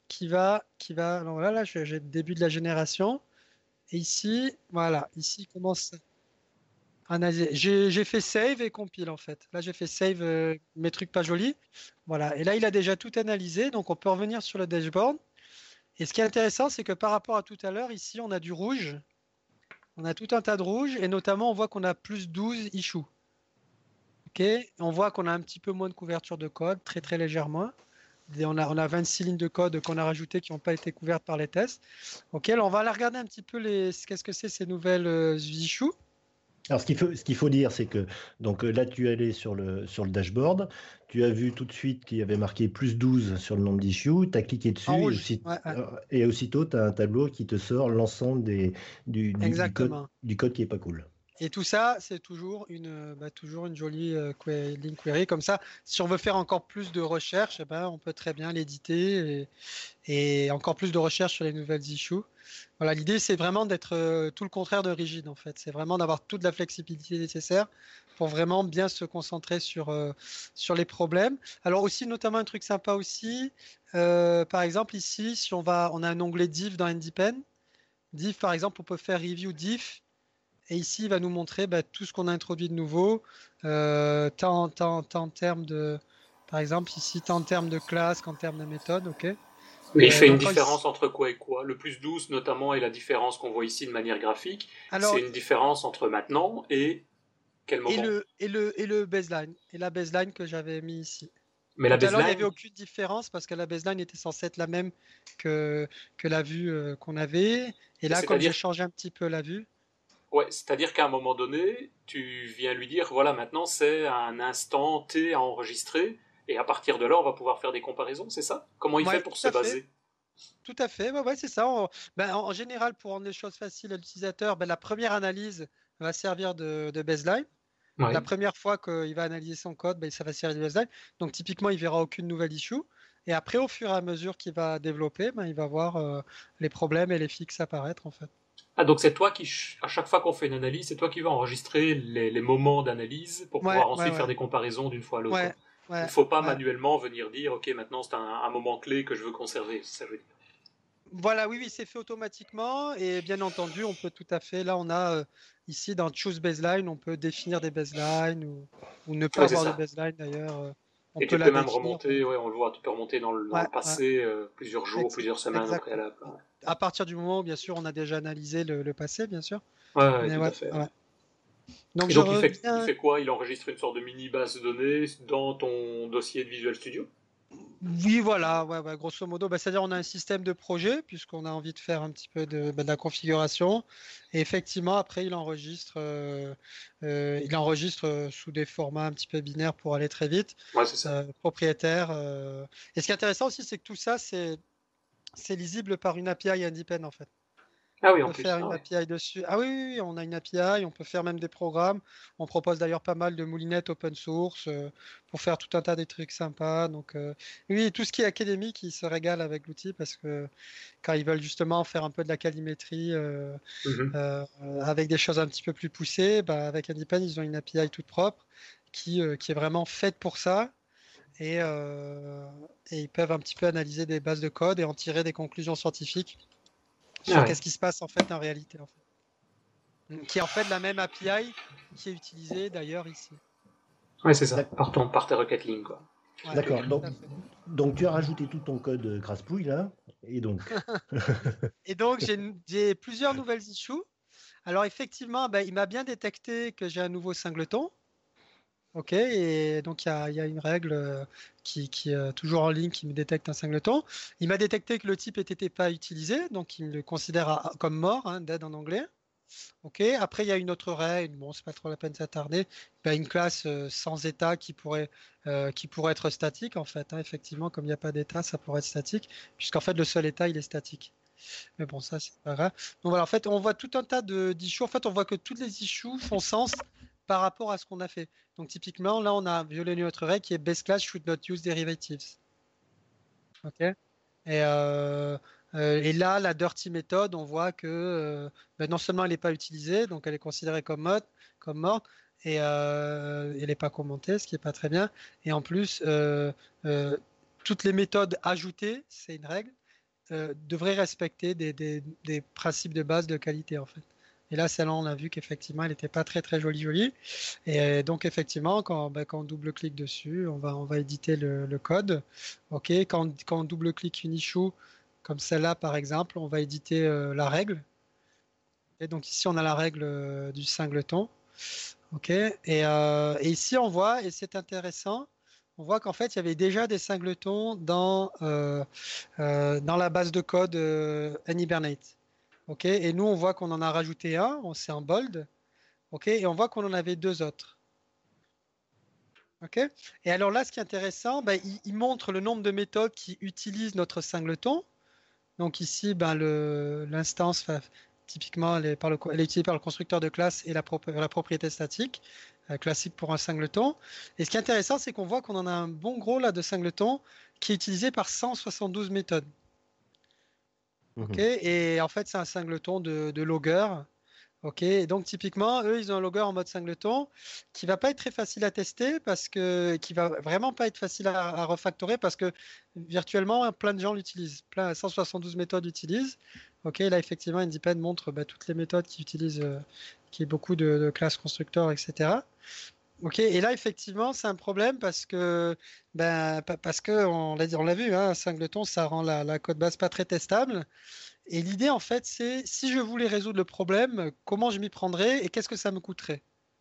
alors voilà, là j'ai le début de la génération et ici, voilà, ici commence à analyser. J'ai fait save et compile en fait. Là j'ai fait save mes trucs pas jolis. Voilà, et là il a déjà tout analysé, donc on peut revenir sur le dashboard. Et ce qui est intéressant, c'est que par rapport à tout à l'heure, ici on a du rouge, on a tout un tas de rouge et notamment on voit qu'on a plus 12 issues. Ok, on voit qu'on a un petit peu moins de couverture de code, très très légèrement. Et on a 26 lignes de code qu'on a rajoutées qui n'ont pas été couvertes par les tests. Ok, alors on va aller regarder un petit peu qu'est-ce que c'est ces nouvelles issues. Alors, ce qu'il faut dire, c'est que donc là, tu es allé sur le dashboard, tu as vu tout de suite qu'il y avait marqué plus 12 sur le nombre d'issues, tu as cliqué En dessus rouge. Ouais, ouais, et aussitôt, tu as un tableau qui te sort l'ensemble exactement. du code qui est pas cool. Et tout ça, c'est toujours une jolie link query. Comme ça, si on veut faire encore plus de recherches, eh ben, on peut très bien l'éditer et encore plus de recherches sur les nouvelles issues. Voilà, l'idée, c'est vraiment d'être tout le contraire de rigide, en fait. C'est vraiment d'avoir toute la flexibilité nécessaire pour vraiment bien se concentrer sur les problèmes. Alors aussi, notamment un truc sympa aussi, par exemple ici, si on a un onglet diff dans Independ. Diff, par exemple, on peut faire review diff. Et ici, il va nous montrer tout ce qu'on a introduit de nouveau, tant en termes de, par exemple, ici, tant en termes de classe qu'en termes de méthode. OK. Mais il fait une Donc, ici, différence entre quoi et quoi? Le plus 12 notamment et la différence qu'on voit ici de manière graphique, c'est alors, une différence entre maintenant et quel moment? et le baseline, et la baseline que j'avais mis ici. Mais la Tout à l'heure, il n'y avait baseline, aucune différence parce que la baseline était censée être la même que, que la vue qu'on avait. Et là, comme j'ai c'est-à-dire changé un petit peu la vue, ouais, c'est-à-dire qu'à un moment donné, tu viens lui dire, voilà, maintenant c'est un instant T à enregistrer, et à partir de là, on va pouvoir faire des comparaisons, c'est ça? Comment il fait ouais, pour tout se à fait. baser? Tout à fait, ouais, c'est ça. En général, pour rendre les choses faciles à l'utilisateur, la première analyse va servir de baseline. La Ouais. première fois qu'il va analyser son code, ça va servir de baseline. Donc typiquement, il verra aucune nouvelle issue. Et après, au fur et à mesure qu'il va développer, il va voir les problèmes et les fixes apparaître en fait. Ah, donc c'est toi qui, à chaque fois qu'on fait une analyse, c'est toi qui vas enregistrer les moments d'analyse pour Ouais, pouvoir ouais, ensuite faire ouais, des comparaisons d'une fois à l'autre, ouais, quoi. Il ouais, ne faut pas ouais. manuellement venir dire, ok, maintenant c'est un moment clé que je veux conserver, c'est ça que je veux dire. Voilà, oui, c'est fait automatiquement et bien entendu, on peut tout à fait. Là, on a ici dans Choose Baseline, on peut définir des baselines ou ne pas Oui, c'est avoir de ça. baseline d'ailleurs. On Et peut tu la peux même définir. remonter, ouais, on le voit, tu peux remonter dans Ouais, le ouais, passé plusieurs jours, plusieurs semaines au exact. préalable. Ouais, À partir du moment où, bien sûr, on a déjà analysé le passé, bien sûr. ouais, ouais, Mais tout ouais, à fait. Ouais. ouais. Donc Et je donc il reviens. fait quoi? Il enregistre une sorte de mini base de données dans ton dossier de Visual Studio? Oui, voilà, ouais, grosso modo, c'est-à-dire on a un système de projet puisqu'on a envie de faire un petit peu de la configuration. Et effectivement, après, il enregistre sous des formats un petit peu binaires pour aller très vite, Ouais, c'est ça. propriétaire. Et ce qui est intéressant aussi, c'est que tout ça, c'est lisible par une API independent en fait. Ah On oui, en peut plus. faire Ah une ouais. API dessus. Ah oui, oui, oui, on a une API, on peut faire même des programmes. On propose d'ailleurs pas mal de moulinettes open source pour faire tout un tas de trucs sympas. Donc oui, tout ce qui est académique, ils se régalent avec l'outil parce que quand ils veulent justement faire un peu de la calimétrie Mhm. avec des choses un petit peu plus poussées, avec Independent, ils ont une API toute propre qui est vraiment faite pour ça. Et, euh, et ils peuvent un petit peu analyser des bases de code et en tirer des conclusions scientifiques Ah sur ouais. qu'est-ce qui se passe en fait en réalité. En fait. Qui est en fait la même API qui est utilisée d'ailleurs ici. Ouais, c'est ça. D'ac- Par tes requêtes lignes, quoi. Je Ouais, veux te D'accord. dire. tout à fait. Donc, tu as rajouté tout ton code grasse-pouille là, et donc. Et donc j'ai plusieurs nouvelles issues. Alors effectivement, il m'a bien détecté que j'ai un nouveau singleton. Ok, et donc il y a une règle qui est toujours en ligne qui me détecte un singleton. Il m'a détecté que le type n'était pas utilisé, donc il me le considère comme mort, hein, dead en anglais. Ok, après il y a une autre règle, bon, c'est pas trop la peine de s'attarder. Ben, une classe sans état qui pourrait être statique en fait, hein. Effectivement, comme il n'y a pas d'état, ça pourrait être statique, puisqu'en fait le seul état il est statique. Mais bon, ça, c'est pas grave. Donc voilà, en fait, on voit tout un tas d'issues. En fait, on voit que toutes les issues font sens par rapport à ce qu'on a fait. Donc typiquement, là, on a violé notre règle qui est base class should not use derivatives. OK? Et là, la dirty méthode, on voit que ben, non seulement elle n'est pas utilisée, donc elle est considérée comme morte, et elle n'est pas commentée, ce qui n'est pas très bien. Et en plus, toutes les méthodes ajoutées, c'est une règle, devrait respecter des principes de base de qualité en fait. Et là, celle-là, on a vu qu'effectivement, elle n'était pas très très jolie. Et donc, effectivement, quand on double-clique dessus, on va éditer le code. OK. Quand on double-clique une issue, comme celle-là, par exemple, on va éditer la règle. Et donc, ici, on a la règle du singleton. OK. Et ici, on voit, et c'est intéressant, on voit qu'en fait, il y avait déjà des singletons dans la base de code Hibernate. OK. Et nous, on voit qu'on en a rajouté un, c'est en bold. OK. Et on voit qu'on en avait deux autres. OK. Et alors là, ce qui est intéressant, ben, il montre le nombre de méthodes qui utilisent notre singleton. Donc ici, ben, l'instance, typiquement, elle est utilisée par le constructeur de classe et la propriété statique, classique pour un singleton. Et ce qui est intéressant, c'est qu'on voit qu'on en a un bon gros là de singleton qui est utilisé par 172 méthodes. OK. Et en fait, c'est un singleton de logger. OK. Et donc, typiquement, eux, ils ont un logger en mode singleton qui va pas être très facile à tester qui va vraiment pas être facile à refactorer parce que virtuellement, plein de gens l'utilisent. 172 méthodes l'utilisent. OK. Là, effectivement, Independ montre toutes les méthodes qui utilisent, qui est beaucoup de classes constructeurs, etc. OK. Et là, effectivement, c'est un problème parce que on l'a vu, hein, un singleton, ça rend la code base pas très testable. Et l'idée, en fait, c'est si je voulais résoudre le problème, comment je m'y prendrais et qu'est-ce que ça me coûterait.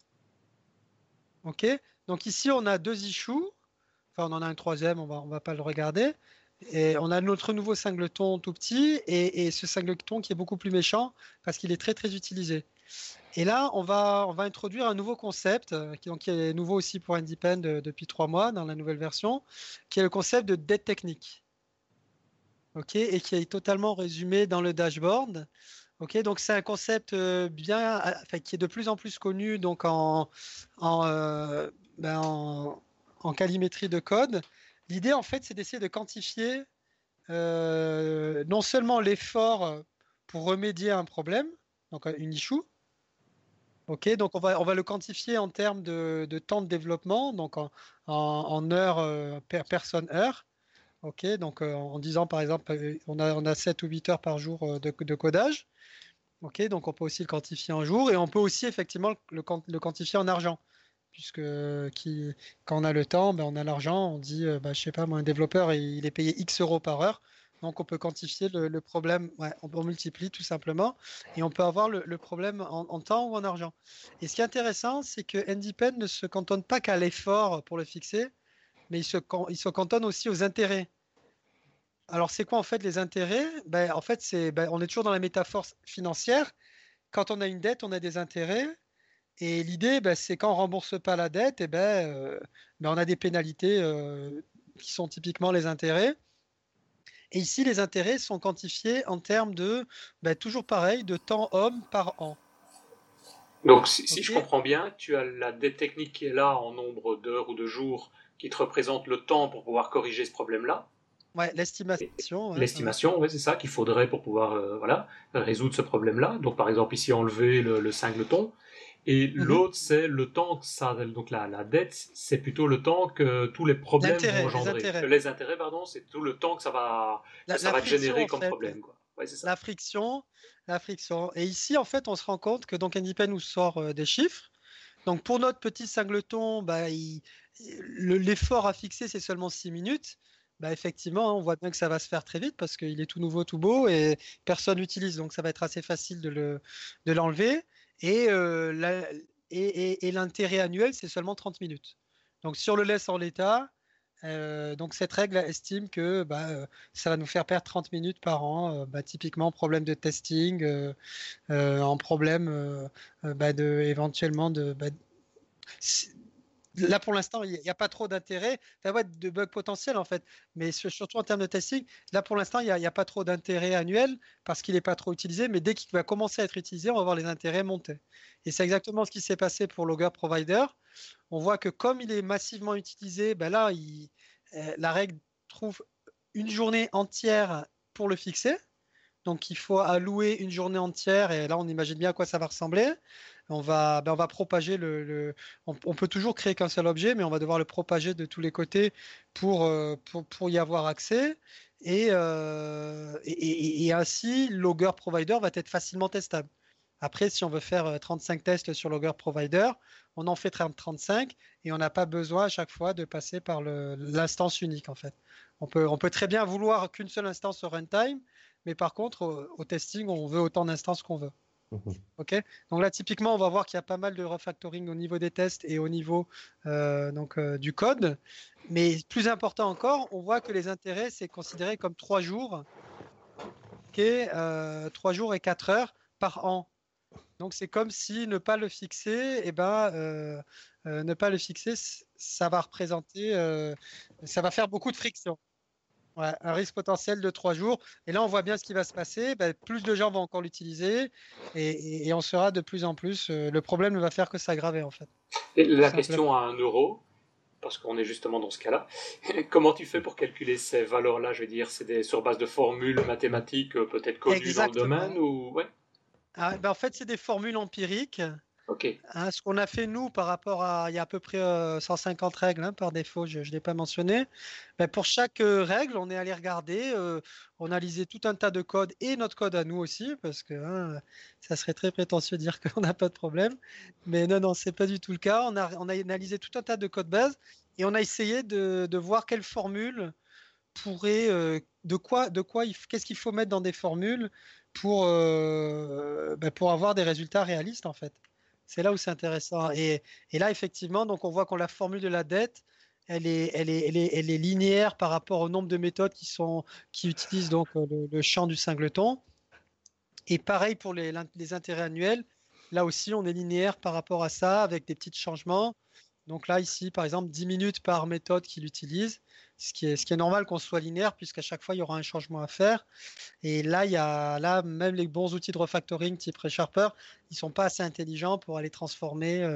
OK? Donc ici, on a deux issues. Enfin, on en a un troisième, on va pas le regarder. Et on a notre nouveau singleton tout petit et ce singleton qui est beaucoup plus méchant parce qu'il est très très utilisé. Et là, on va introduire un nouveau concept qui est nouveau aussi pour Independ depuis 3 mois dans la nouvelle version, qui est le concept de dead technique. OK, et qui est totalement résumé dans le dashboard. OK, donc c'est un concept qui est de plus en plus connu donc en, ben, en, en calimétrie de code. L'idée, en fait, c'est d'essayer de quantifier non seulement l'effort pour remédier à un problème, donc une issue. OK, donc on va le quantifier en termes de temps de développement, donc en heures personne heure. OK, donc en disant par exemple, on a 7 ou 8 heures par jour de codage. OK, donc on peut aussi le quantifier en jours et on peut aussi effectivement le quantifier en argent. Puisque quand on a le temps, ben, on a l'argent, on dit, je sais pas, moi, un développeur, il est payé X euros par heure. Donc on peut quantifier le problème, ouais, on multiplie tout simplement et on peut avoir le problème en temps ou en argent. Et ce qui est intéressant, c'est que Independ ne se cantonne pas qu'à l'effort pour le fixer, mais il se cantonne aussi aux intérêts. Alors, c'est quoi en fait les intérêts? En fait, on est toujours dans la métaphore financière. Quand on a une dette, on a des intérêts. Et l'idée, c'est quand on rembourse pas la dette, on a des pénalités qui sont typiquement les intérêts. Et ici, les intérêts sont quantifiés en termes de, toujours pareil, de temps homme par an. Donc, si je Ok. comprends bien, tu as la dette technique qui est là en nombre d'heures ou de jours qui te représente le temps pour pouvoir corriger ce problème-là. Ouais, l'estimation. Ouais. L'estimation, ouais, c'est ça qu'il faudrait pour pouvoir résoudre ce problème-là. Donc, par exemple, ici, enlever le singleton. Et l'autre, c'est le temps que ça. Donc, la dette, c'est plutôt le temps que tous les problèmes vont engendrer. Les intérêts, pardon, c'est tout le temps que ça va générer comme problème. Quoi. Ouais, c'est ça. La friction. Et ici, en fait, on se rend compte que donc Independ nous sort des chiffres. Donc, pour notre petit singleton, l'effort à fixer, c'est seulement 6 minutes. Effectivement, on voit bien que ça va se faire très vite parce qu'il est tout nouveau, tout beau et personne n'utilise. Donc, ça va être assez facile de l'enlever. Et l'intérêt annuel, c'est seulement 30 minutes. Donc si on le laisse en l'état, donc cette règle estime que ça va nous faire perdre 30 minutes par an, typiquement problème de testing, en problème éventuellement là, pour l'instant, il n'y a pas trop d'intérêt. Ça va être de bugs potentiels, en fait. Mais surtout en termes de testing, là, pour l'instant, il n'y a pas trop d'intérêt annuel parce qu'il n'est pas trop utilisé. Mais dès qu'il va commencer à être utilisé, on va voir les intérêts monter. Et c'est exactement ce qui s'est passé pour Logger Provider. On voit que comme il est massivement utilisé, là, la règle trouve une journée entière pour le fixer. Donc, il faut allouer une journée entière. Et là, on imagine bien à quoi ça va ressembler. On va propager on peut toujours créer qu'un seul objet, mais on va devoir le propager de tous les côtés pour y avoir accès. Et ainsi, Logger Provider va être facilement testable. Après, si on veut faire 35 tests sur Logger Provider, on en fait 35 et on n'a pas besoin à chaque fois de passer par l'instance unique, en fait. On peut très bien vouloir qu'une seule instance au runtime, mais par contre, au testing, on veut autant d'instances qu'on veut. Ok. Donc là, typiquement, on va voir qu'il y a pas mal de refactoring au niveau des tests et au niveau du code. Mais plus important encore, on voit que les intérêts, c'est considéré comme 3 jours, 3 jours et 4 heures par an. Donc c'est comme si ne pas le fixer, ne pas le fixer, ça va représenter, ça va faire beaucoup de friction. Ouais, un risque potentiel de 3 jours. Et là, on voit bien ce qui va se passer. Plus de gens vont encore l'utiliser et on sera de plus en plus. Le problème ne va faire que s'aggraver, en fait. Et la question à 1 euro, parce qu'on est justement dans ce cas-là, comment tu fais pour calculer ces valeurs-là? Je veux dire, c'est sur base de formules mathématiques peut-être connues dans le domaine ou... Ouais. En fait, c'est des formules empiriques. Okay. Ce qu'on a fait, nous, par rapport à... Il y a à peu près 150 règles, par défaut, je ne l'ai pas mentionné. Pour chaque règle, on est allé regarder, on a lisé tout un tas de codes et notre code à nous aussi, parce que ça serait très prétentieux de dire qu'on n'a pas de problème. Mais non, ce n'est pas du tout le cas. On a analysé tout un tas de codes base et on a essayé de voir quelle formule pourrait... qu'est-ce qu'il faut mettre dans des formules pour avoir des résultats réalistes, en fait. C'est là où c'est intéressant. Et là, effectivement, donc on voit qu'on la formule de la dette, elle est linéaire par rapport au nombre de méthodes qui utilisent donc le champ du singleton. Et pareil pour les intérêts annuels. Là aussi, on est linéaire par rapport à ça avec des petits changements. Donc là, ici, par exemple, 10 minutes par méthode qu'il utilise, ce qui est normal qu'on soit linéaire puisqu'à chaque fois, il y aura un changement à faire. Et là, même les bons outils de refactoring type ReSharper, ils ne sont pas assez intelligents pour aller transformer,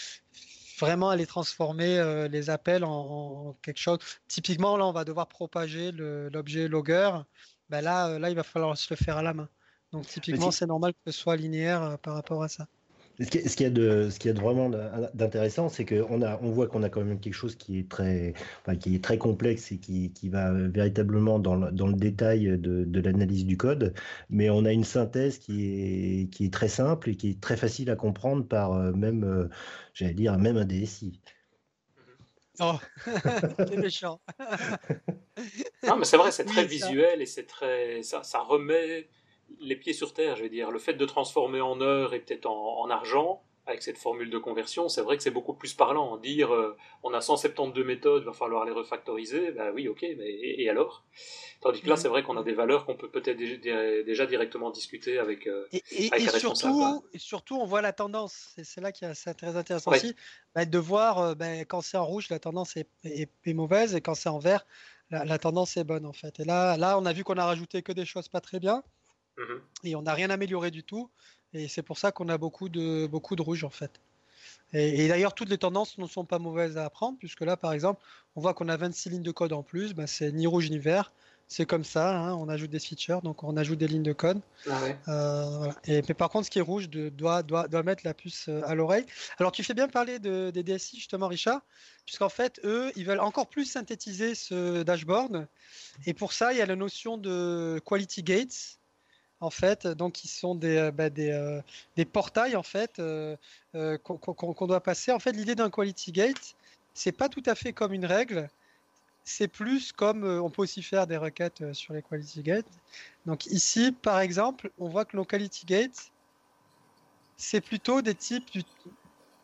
les appels en quelque chose. Typiquement, là, on va devoir propager l'objet logger. Là, il va falloir se le faire à la main. Donc, typiquement, c'est normal que ce soit linéaire par rapport à ça. Ce qu'il y a de vraiment d'intéressant, c'est on voit qu'on a quand même quelque chose qui est très complexe et qui va véritablement dans le détail de l'analyse du code, mais on a une synthèse qui est très simple et qui est très facile à comprendre par même un DSI. Oh, c'est méchant. Non, mais c'est vrai, c'est très visuel et ça remet les pieds sur terre, je veux dire. Le fait de transformer en heures et peut-être en argent, avec cette formule de conversion, c'est vrai que c'est beaucoup plus parlant. Dire on a 172 méthodes, il va falloir les refactoriser, oui, ok, mais et alors? Tandis que là, c'est vrai qu'on a des valeurs qu'on peut peut-être déjà directement discuter avec les responsables. Et surtout, on voit la tendance. C'est là qui est très intéressant aussi, de voir quand c'est en rouge, la tendance est mauvaise, et quand c'est en vert, la tendance est bonne, en fait. Et là, on a vu qu'on a rajouté que des choses pas très bien. Et on n'a rien amélioré du tout. Et c'est pour ça qu'on a beaucoup de rouge, en fait. Et d'ailleurs, toutes les tendances ne sont pas mauvaises à apprendre, puisque là, par exemple, on voit qu'on a 26 lignes de code en plus. C'est ni rouge ni vert. C'est comme ça, on ajoute des features, donc on ajoute des lignes de code. Voilà. Mais par contre, ce qui est rouge doit mettre la puce à l'oreille. Alors, tu fais bien parler des DSI, justement, Richard, puisqu'en fait, eux, ils veulent encore plus synthétiser ce dashboard. Et pour ça, il y a la notion de quality gates, en fait, donc qui sont des portails, en fait, qu'on doit passer. En fait, l'idée d'un quality gate, c'est pas tout à fait comme une règle. C'est plus comme on peut aussi faire des requêtes sur les quality gates. Donc ici, par exemple, on voit que nos quality gates, c'est plutôt des types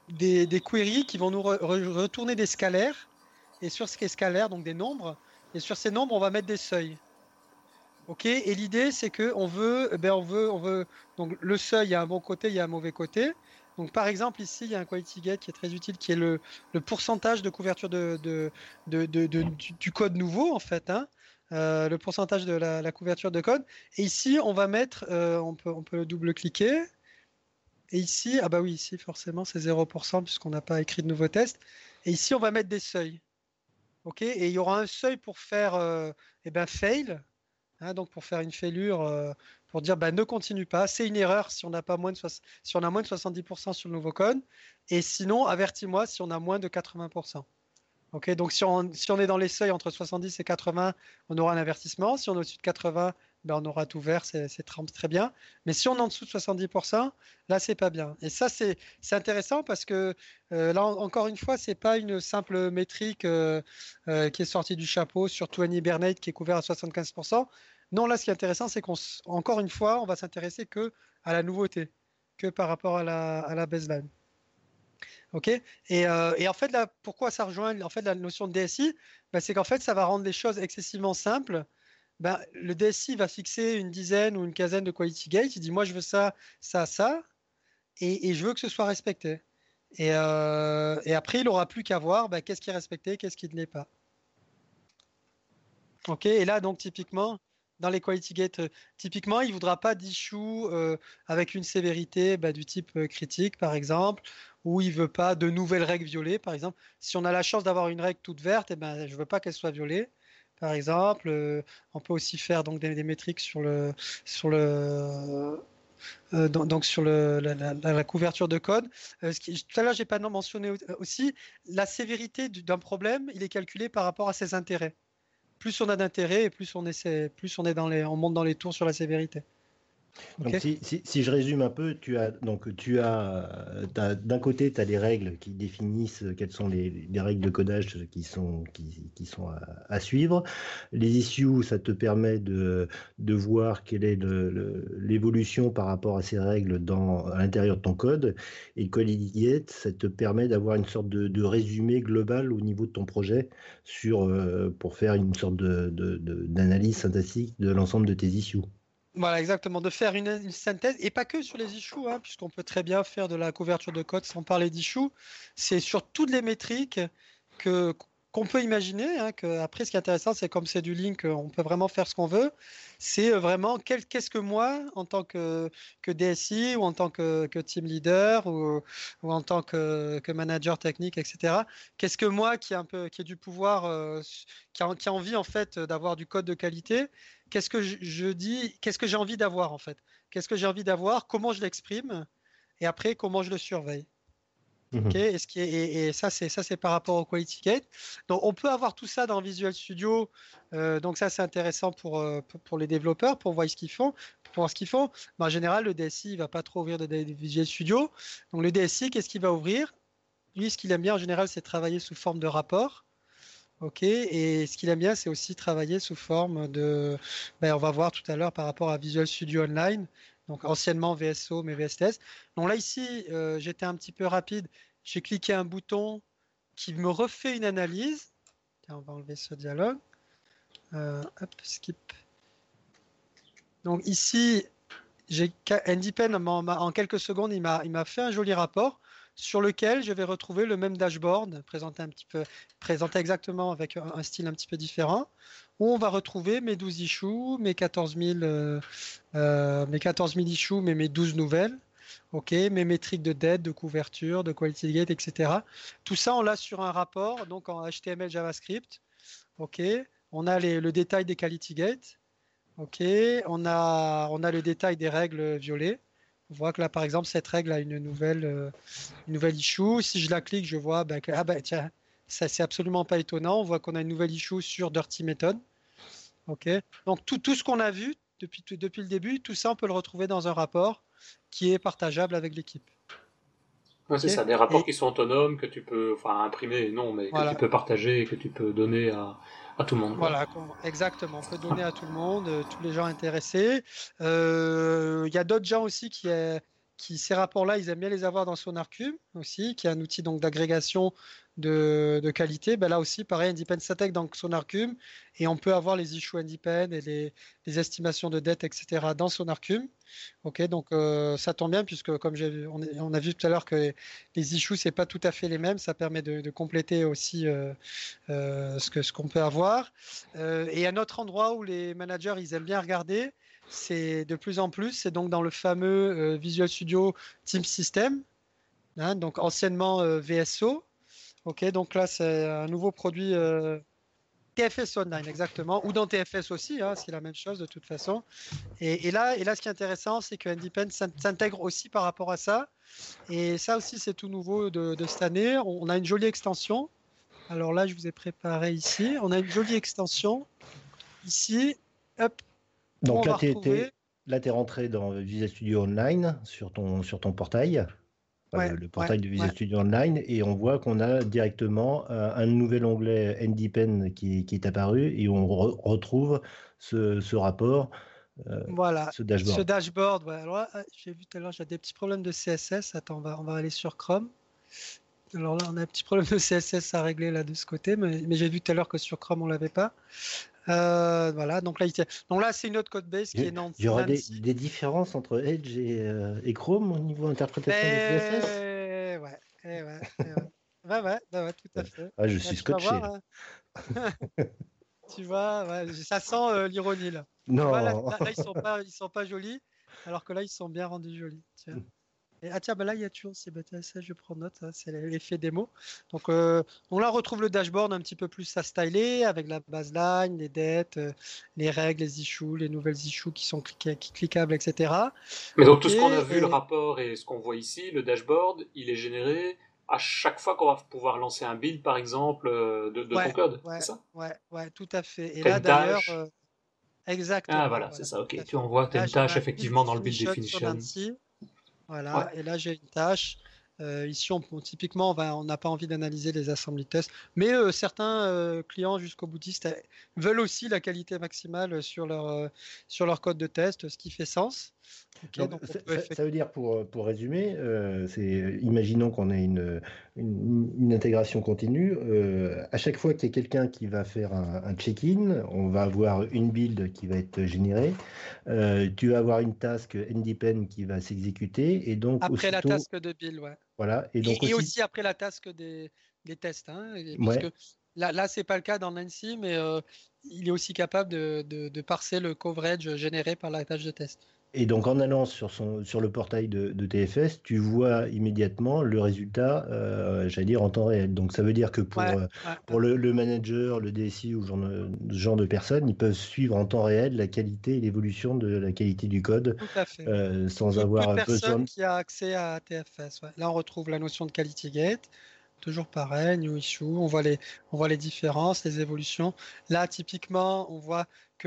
des queries qui vont nous retourner des scalaires. Et sur ces scalaires, donc des nombres. Et sur ces nombres, on va mettre des seuils. Ok. Et l'idée, c'est que on veut. Donc le seuil, il y a un bon côté, il y a un mauvais côté. Donc par exemple, ici, il y a un quality gate qui est très utile, qui est le pourcentage de couverture du code nouveau, en fait. Hein. Le pourcentage de la couverture de code. Et ici, on va mettre, on peut double-cliquer. Et ici, ah bah oui, ici, forcément, c'est 0% puisqu'on n'a pas écrit de nouveaux tests. Et ici, on va mettre des seuils. Ok. Et il y aura un seuil pour faire fail. Hein, donc pour faire une fêlure, pour dire ne continue pas, c'est une erreur si on a moins de 70% sur le nouveau code, et sinon avertis-moi si on a moins de 80%. Ok, donc si on est dans les seuils entre 70 et 80, on aura un avertissement. Si on est au-dessus de 80, on aura tout vert, c'est très bien. Mais si on est en dessous de 70%, là c'est pas bien. Et ça c'est intéressant parce que là encore une fois, c'est pas une simple métrique qui est sortie du chapeau sur 20 Hibernate qui est couvert à 75%. Non, là ce qui est intéressant, c'est qu'encore une fois, on va s'intéresser que à la nouveauté, que par rapport à la baseline. Ok. Et en fait, là, pourquoi ça rejoint en fait, la notion de DSI? C'est qu'en fait, ça va rendre les choses excessivement simples. Le DSI va fixer une dizaine ou une quinzaine de quality gates. Il dit, moi, je veux ça, ça, ça, et je veux que ce soit respecté. Et après, il n'aura plus qu'à voir qu'est-ce qui est respecté, qu'est-ce qui ne l'est pas. Ok. Et là, donc, typiquement, dans les quality gates, typiquement, il ne voudra pas d'issue avec une sévérité du type critique, par exemple, ou il ne veut pas de nouvelles règles violées, par exemple. Si on a la chance d'avoir une règle toute verte, je ne veux pas qu'elle soit violée, par exemple. On peut aussi faire donc, des métriques sur la couverture de code. Tout à l'heure, je n'ai pas mentionné aussi, la sévérité d'un problème, il est calculé par rapport à ses intérêts. Plus on a d'intérêt et plus on monte dans les tours sur la sévérité. Donc, si je résume un peu, d'un côté, tu as les règles qui définissent quelles sont les règles de codage qui sont à suivre. Les issues, ça te permet de voir quelle est l'évolution par rapport à ces règles à l'intérieur de ton code. Et le quality gate, ça te permet d'avoir une sorte de résumé global au niveau de ton projet pour faire une sorte d'analyse syntaxique de l'ensemble de tes issues. Voilà, exactement, de faire une synthèse, et pas que sur les issues, hein, puisqu'on peut très bien faire de la couverture de code sans parler d'issues. C'est sur toutes les métriques qu'on peut imaginer. Hein, après, ce qui est intéressant, c'est comme c'est du link, on peut vraiment faire ce qu'on veut. C'est vraiment qu'est-ce que moi, en tant que DSI, ou en tant que team leader, ou en tant que manager technique, etc. Qu'est-ce que moi, qui ai du pouvoir, qui a envie en fait d'avoir du code de qualité, qu'est-ce que je dis, qu'est-ce que j'ai envie d'avoir en fait? Qu'est-ce que j'ai envie d'avoir? Comment je l'exprime? Et après, comment je le surveille? Okay, et ça, c'est par rapport au Quality Gate. Donc, on peut avoir tout ça dans Visual Studio. Donc, ça, c'est intéressant pour les développeurs, pour voir ce qu'ils font. Mais en général, le DSI, il ne va pas trop ouvrir de Visual Studio. Donc, le DSI, qu'est-ce qu'il va ouvrir? Lui, ce qu'il aime bien, en général, c'est travailler sous forme de rapport. Ok, et ce qu'il aime bien, c'est aussi travailler sous forme de. On va voir tout à l'heure par rapport à Visual Studio Online, donc anciennement VSO, mais VSTS. Donc là, ici, j'étais un petit peu rapide. J'ai cliqué un bouton qui me refait une analyse. Tiens, on va enlever ce dialogue. Hop, skip. Donc ici, NDPen, en quelques secondes, il m'a fait un joli rapport sur lequel je vais retrouver le même dashboard, présenté exactement avec un style un petit peu différent, où on va retrouver mes 12 issues, mes 14 000 issues, mais mes 12 nouvelles, mes métriques de dette, de couverture, de quality gate, etc. Tout ça, on l'a sur un rapport, donc en HTML, JavaScript. On a le détail des quality gates. On a le détail des règles violées. On voit que là, par exemple, cette règle a une nouvelle issue. Si je la clique, je vois tiens, ça c'est absolument pas étonnant. On voit qu'on a une nouvelle issue sur Dirty Method. Donc tout ce qu'on a vu depuis le début, tout ça, on peut le retrouver dans un rapport qui est partageable avec l'équipe. Ouais, c'est ça, des rapports qui sont autonomes, que tu peux imprimer, non, mais que tu peux partager et que tu peux donner à tout le monde. Voilà, exactement. On peut donner à tout le monde, tous les gens intéressés. Il y a d'autres gens aussi qui ces rapports-là, ils aiment bien les avoir dans SonarCube aussi, qui est un outil donc d'agrégation de qualité. Ben là aussi, pareil, Independent s'intègre dans SonarCube et on peut avoir les issues Independent et les estimations de dette, etc. dans SonarCube. Ok, donc ça tombe bien puisque comme on a vu tout à l'heure que les issues, c'est pas tout à fait les mêmes. Ça permet de compléter aussi ce qu'on peut avoir. Et un autre endroit où les managers, ils aiment bien regarder, c'est de plus en plus, c'est donc dans le fameux Visual Studio Team System, hein, donc anciennement VSO. Ok, donc là, c'est un nouveau produit TFS Online, exactement, ou dans TFS aussi, hein, c'est la même chose de toute façon. Et là, ce qui est intéressant, c'est que Independent s'intègre aussi par rapport à ça. Et ça aussi, c'est tout nouveau de cette année. On a une jolie extension. Alors là, je vous ai préparé ici. On a une jolie extension ici. Hop, Donc on là, va retrouver. tu es rentré dans Visual Studio Online sur ton portail. Ouais, Le ouais, portail de Visual ouais. Studio Online, et on voit qu'on a directement un nouvel onglet NDPen qui est apparu, et on retrouve ce rapport, Voilà, ce ce dashboard. dashboard. Ouais. Alors là, j'ai vu tout à l'heure, j'ai des petits problèmes de CSS. Attends, on va aller sur Chrome. Alors là, on a un petit problème de CSS à régler là de ce côté, mais j'ai vu tout à l'heure que sur Chrome, on l'avait pas. Voilà, donc là, c'est une autre code base qui est Il y aura Nancy. des différences entre Edge et Chrome au niveau interprétation des CSS? Ouais, ouais, tout à fait. Ah, je Là, suis tu vas scotché, voir, là. hein. Tu vois, ouais, ça sent l'ironie là. Tu vois, Non. ils sont pas jolis, alors que là, ils sont bien rendus jolis. Tiens. Et, tiens, bah là, il y a toujours ces ça, je prends note, hein, c'est l'effet démo. Donc là, on retrouve le dashboard un petit peu plus à styler, avec la baseline, les dettes, les règles, les issues, les nouvelles issues qui sont cliquables, etc. Mais donc Ok, tout ce qu'on a vu, le rapport et ce qu'on voit ici, le dashboard, il est généré à chaque fois qu'on va pouvoir lancer un build, par exemple, de ton ouais, code, c'est ouais, ça? ouais, tout à fait. Et T'as là, une d'ailleurs, tâche. Ah exactement, voilà, c'est voilà, ça, tout ok. à Tu fait. envoies, t'as Là, une j'ai tâche ma build effectivement dans le build definition sur definition. Nancy. Ouais. Voilà, et là j'ai une tâche. Ici, typiquement, on n'a pas envie d'analyser les assembly tests, mais certains clients jusqu'au boutiste veulent aussi la qualité maximale sur leur code de test, ce qui fait sens. Ok, Donc, donc on peut ça veut dire, pour résumer, imaginons qu'on ait une intégration continue. À chaque fois qu'il y a quelqu'un qui va faire un check-in, on va avoir une build qui va être générée. Tu vas avoir une task NDPen qui va s'exécuter, et donc après la aussitôt, task de build, ouais. voilà, et donc Et aussi, aussi après la task des tests, hein, puisque ouais. là c'est pas le cas dans Nancy, mais il est aussi capable de parser le coverage généré par la tâche de test. Et donc, en allant sur le portail de TFS, tu vois immédiatement le résultat, j'allais dire, en temps réel. Donc, ça veut dire que Ouais, ouais, ouais, pour le manager, le DSI ou ce genre de personnes, ils peuvent suivre en temps réel la qualité et l'évolution de la qualité du code, tout à fait. sans Toute avoir besoin. personne qui a accès à TFS. Ouais. Là, on retrouve la notion de quality gate. Toujours pareil, new issue. On voit les différences, les évolutions. Là, typiquement, on voit que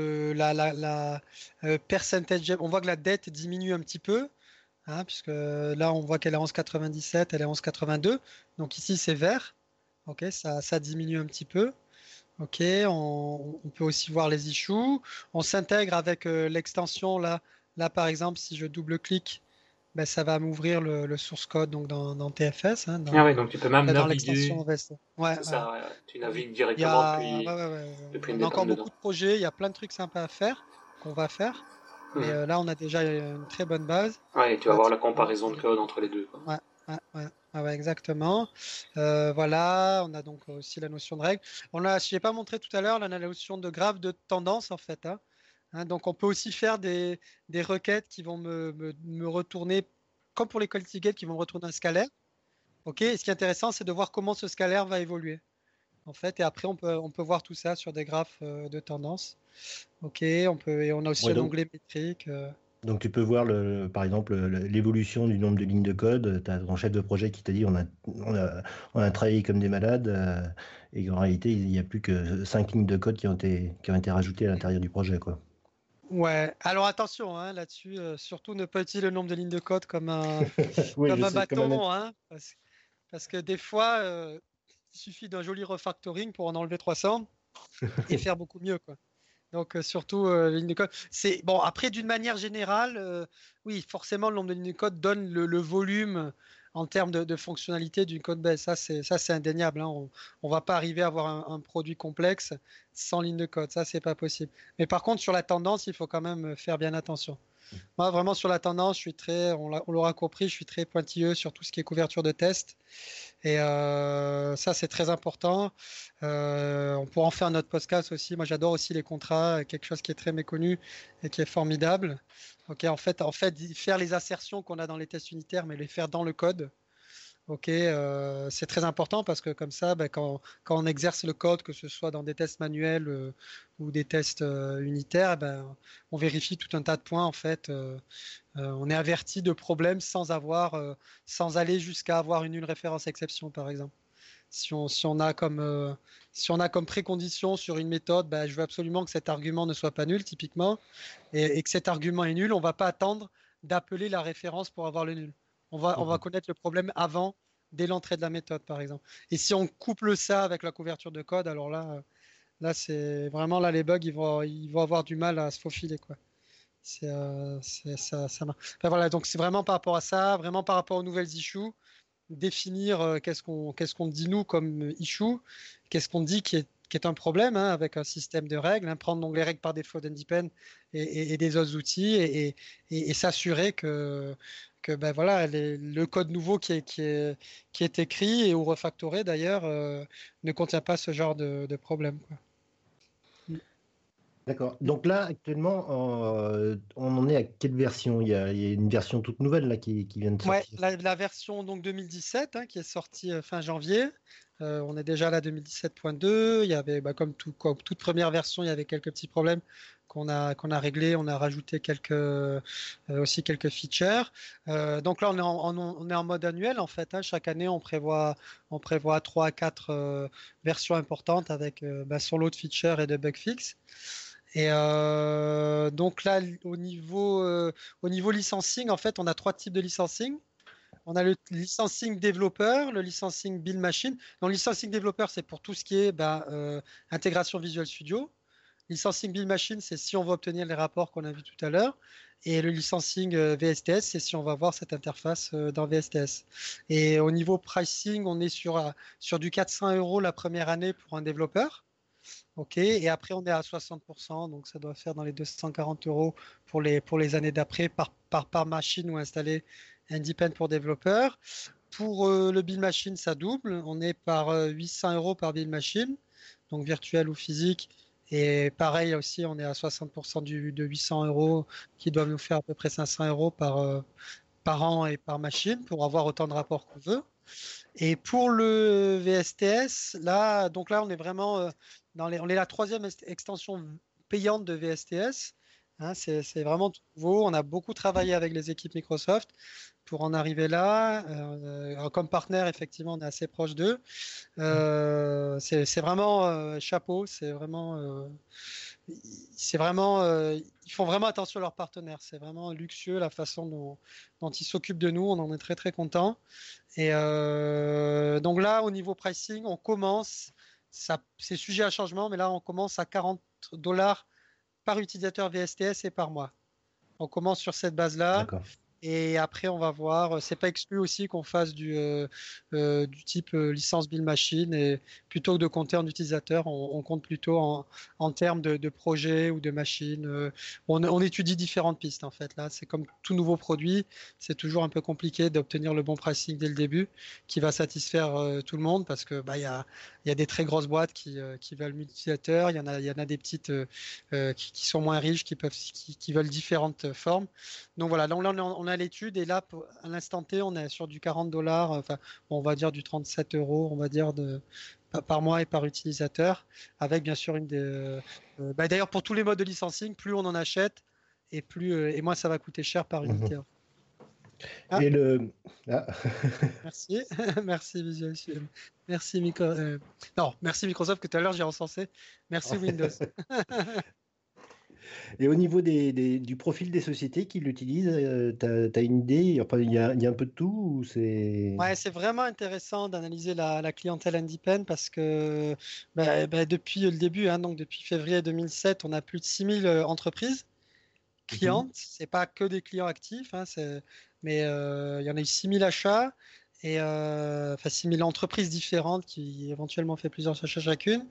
la percentage, on voit que la dette diminue un petit peu, hein, puisque là, on voit qu'elle est 11,97, elle est 11,82. Donc ici, c'est vert. Ok, ça diminue un petit peu. Ok, on peut aussi voir les issues. On s'intègre avec l'extension là. Là, par exemple, si je double-clique, ben, ça va m'ouvrir le source code donc dans TFS, hein, Ah ouais, donc tu peux même dans naviguer. l'extension VST. Ouais, C'est ouais. ça, ouais, ouais. Tu Il navigues il y directement a, ouais, ouais, ouais. depuis On une a dépenne encore beaucoup dedans. de projets, il y a plein de trucs sympas à faire qu'on va faire, mais Mhm. là, on a déjà une très bonne base. Ouais, et tu vas Là, voir la typiquement, comparaison de code entre les deux, quoi. ouais, ouais, exactement. Voilà, on a donc aussi la notion de règle. Je n'ai pas montré tout à l'heure, on a la notion de graphe de tendance en fait, hein. Hein, donc on peut aussi faire des requêtes qui vont me retourner, comme pour les quality gates, qui vont me retourner un scalaire. Ok, et ce qui est intéressant, c'est de voir comment ce scalaire va évoluer. En fait, et après, on peut voir tout ça sur des graphes de tendance. Ok, et on a aussi Ouais, un onglet métrique. donc, tu peux voir, par exemple, l'évolution du nombre de lignes de code. Tu as ton chef de projet qui t'a dit on a travaillé comme des malades, et qu'en réalité, il n'y a plus que 5 lignes de code qui ont été rajoutées à l'intérieur du projet, quoi. Ouais, alors attention hein, là-dessus, surtout ne pas utiliser le nombre de lignes de code Oui, je comme un sais, comme un. bâton, hein, parce que des fois, il suffit d'un joli refactoring pour en enlever 300 et faire beaucoup mieux, quoi. Donc surtout les lignes de code. C'est bon. Après, d'une manière générale, oui, forcément, le nombre de lignes de code donne le volume en termes de fonctionnalité d'une code base. Ça c'est indéniable. Hein. On va pas arriver à avoir un produit complexe sans ligne de code. Ça, c'est pas possible. Mais par contre, sur la tendance, il faut quand même faire bien attention. Moi, vraiment sur la tendance, je suis très, on l'aura compris, je suis très pointilleux sur tout ce qui est couverture de test. Et ça, c'est très important. On pourra en faire notre podcast aussi. Moi, j'adore aussi les contrats, quelque chose qui est très méconnu et qui est formidable. Ok, en fait, faire les assertions qu'on a dans les tests unitaires, mais les faire dans le code. Ok, c'est très important parce que comme ça, ben, quand on exerce le code, que ce soit dans des tests manuels ou des tests unitaires, ben, on vérifie tout un tas de points en fait. On est averti de problèmes sans aller jusqu'à avoir une nulle référence exception, par exemple. Si on a comme précondition sur une méthode, ben, je veux absolument que cet argument ne soit pas nul, typiquement, et que cet argument est nul, on ne va pas attendre d'appeler la référence pour avoir le nul. On va connaître le problème avant, dès l'entrée de la méthode, par exemple. Et si on couple ça avec la couverture de code, alors là, c'est vraiment là les bugs, ils vont avoir du mal à se faufiler, quoi. Ça marche. Enfin, voilà, donc c'est vraiment par rapport à ça, vraiment par rapport aux nouvelles issues, définir qu'est-ce qu'on dit nous comme issue, qu'est-ce qu'on dit qui est un problème hein, avec un système de règles, hein, prendre donc les règles par défaut d'Independ et des autres outils et s'assurer que ben voilà, le code nouveau qui est écrit et ou refactoré d'ailleurs ne contient pas ce genre de problème, quoi. D'accord. Donc là, actuellement, on en est à quelle version? Il y a une version toute nouvelle là qui vient de Ouais, sortir. la version donc 2017 hein, qui est sortie fin janvier. On est déjà là 2017.2. Il y avait, bah, comme toute première version, il y avait quelques petits problèmes qu'on a réglés. On a rajouté aussi quelques features. Donc là, on est en mode annuel en fait. Hein. Chaque année, on prévoit 3 à 4 versions importantes avec bah, son lot de features et de bug fixes. Et donc là, au niveau licensing, en fait, on a 3 types de licensing. On a le licensing développeur, le licensing build machine. Donc, le licensing développeur, c'est pour tout ce qui est bah, intégration Visual Studio. Licensing build machine, c'est si on veut obtenir les rapports qu'on a vus tout à l'heure. Et le licensing VSTS, c'est si on va voir cette interface dans VSTS. Et au niveau pricing, on est sur du 400 € la première année pour un développeur. OK. Et après, on est à 60%, donc ça doit faire dans les 240 € pour les années d'après par machine ou installé Independ pour développeurs. Pour le build machine, ça double. On est par 800 € par build machine, donc virtuel ou physique. Et pareil aussi, on est à 60% de 800 € qui doivent nous faire à peu près 500 € par an et par machine pour avoir autant de rapports qu'on veut. Et pour le VSTS, donc là, on est vraiment on est la troisième extension payante de VSTS. Hein, c'est vraiment tout nouveau. On a beaucoup travaillé avec les équipes Microsoft pour en arriver là. Comme partenaire, effectivement, on est assez proche d'eux. C'est vraiment chapeau. Ils font vraiment attention à leurs partenaires. C'est vraiment luxueux la façon dont ils s'occupent de nous. On en est très très contents. Et donc là, au niveau pricing, on commence, c'est sujet à changement, mais là, on commence à 40 $ par utilisateur VSTS et par mois. On commence sur cette base-là. D'accord. Et après, on va voir. C'est pas exclu aussi qu'on fasse du type licence build machine. Et plutôt que de compter en utilisateur, on compte plutôt en termes de projet ou de machine. On étudie différentes pistes en fait. Là, c'est comme tout nouveau produit. C'est toujours un peu compliqué d'obtenir le bon pricing dès le début, qui va satisfaire tout le monde parce que bah il y a des très grosses boîtes qui veulent multi-utilisateurs. Il y en a des petites qui sont moins riches, qui veulent différentes formes. Donc voilà, donc là on a l'étude et là à l'instant T on est sur du 40 $, enfin on va dire du 37 €, on va dire par mois et par utilisateur, avec bien sûr bah, d'ailleurs pour tous les modes de licensing, plus on en achète et moins ça va coûter cher par unité. Ah, Et le. Ah. merci, merci Visual Studio. Merci non, merci Microsoft que tout à l'heure j'ai encensé. Merci Windows. Et au niveau du profil des sociétés qui l'utilisent, tu as une idée? Enfin, il y a un peu de tout ou c'est... Ouais, c'est vraiment intéressant d'analyser la clientèle indépendante parce que depuis le début, hein, donc depuis février 2007, on a plus de 6000 entreprises Mhm. clientes. C'est pas que des clients actifs, hein, mais il y en a eu 6000 achats et enfin 6000 entreprises différentes qui éventuellement fait plusieurs achats chacune.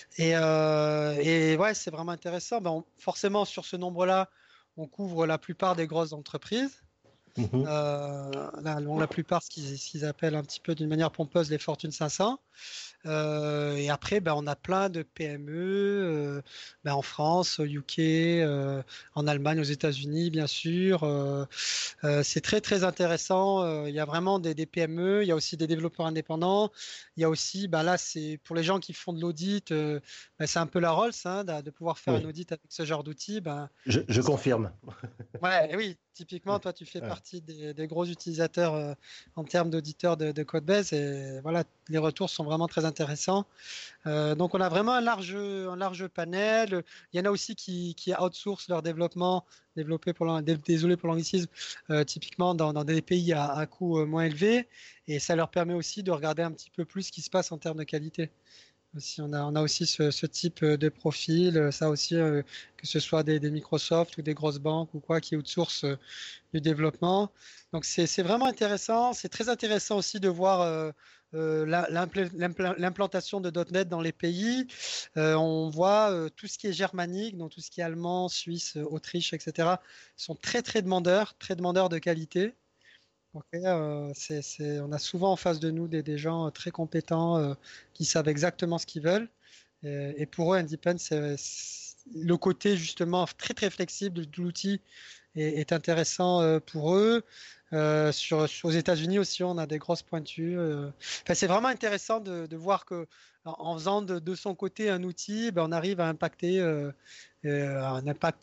Et ouais, c'est vraiment intéressant. Forcément, sur ce nombre-là, on couvre la plupart des grosses entreprises. Mhm. La plupart, ce qu'ils appellent un petit peu d'une manière pompeuse les Fortune 500. Et après, on a plein de PME en France, au UK, en Allemagne, aux États-Unis, bien sûr. C'est très, très intéressant. Il y a vraiment des PME, il y a aussi des développeurs indépendants. Il y a aussi, là, c'est pour les gens qui font de l'audit, c'est un peu la Rolls, hein, de pouvoir faire un Oui, audit avec ce genre d'outil. je confirme. Ouais, oui, typiquement, Ouais. toi, tu fais Ouais. partie des gros utilisateurs en termes d'auditeurs de Codebase et voilà, les retours sont vraiment très intéressants. Donc, on a vraiment un large panel. Il y en a aussi qui outsourcent leur développement, désolé pour l'anglicisme, typiquement dans des pays à coût moins élevé et ça leur permet aussi de regarder un petit peu plus ce qui se passe en termes de qualité. Aussi, on a aussi ce type de profil, ça aussi, que ce soit des Microsoft ou des grosses banques ou quoi qui outsourcent du développement. Donc c'est vraiment intéressant. C'est très intéressant aussi de voir l'implantation de .NET dans les pays. On voit tout ce qui est germanique, donc tout ce qui est allemand, suisse, Autriche, etc., sont très demandeurs de qualité. Ok, on a souvent en face de nous des gens très compétents qui savent exactement ce qu'ils veulent. Et pour eux, Independent, le côté justement très flexible de l'outil est intéressant pour eux. Aux États-Unis aussi, on a des grosses pointues. Enfin, c'est vraiment intéressant de voir que en faisant de son côté un outil, on arrive à impacter un impact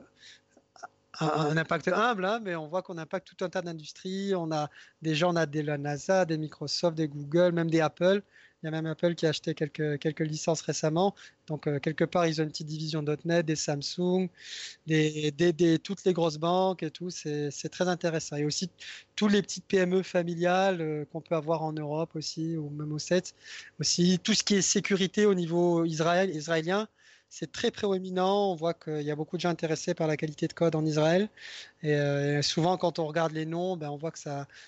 un impact humble, hein, mais on voit qu'on impacte tout un tas d'industries. On a la NASA, des Microsoft, des Google, même des Apple. Il y a même Apple qui a acheté quelques licences récemment. Donc, quelque part, ils ont une petite division .NET, des Samsung, toutes les grosses banques et tout. C'est très intéressant. Et aussi, tous les petites PME familiales qu'on peut avoir en Europe aussi, ou même aux States. Aussi, tout ce qui est sécurité au niveau israélien. C'est très prééminent. On voit qu'il y a beaucoup de gens intéressés par la qualité de code en Israël. Et souvent, quand on regarde les noms, on voit que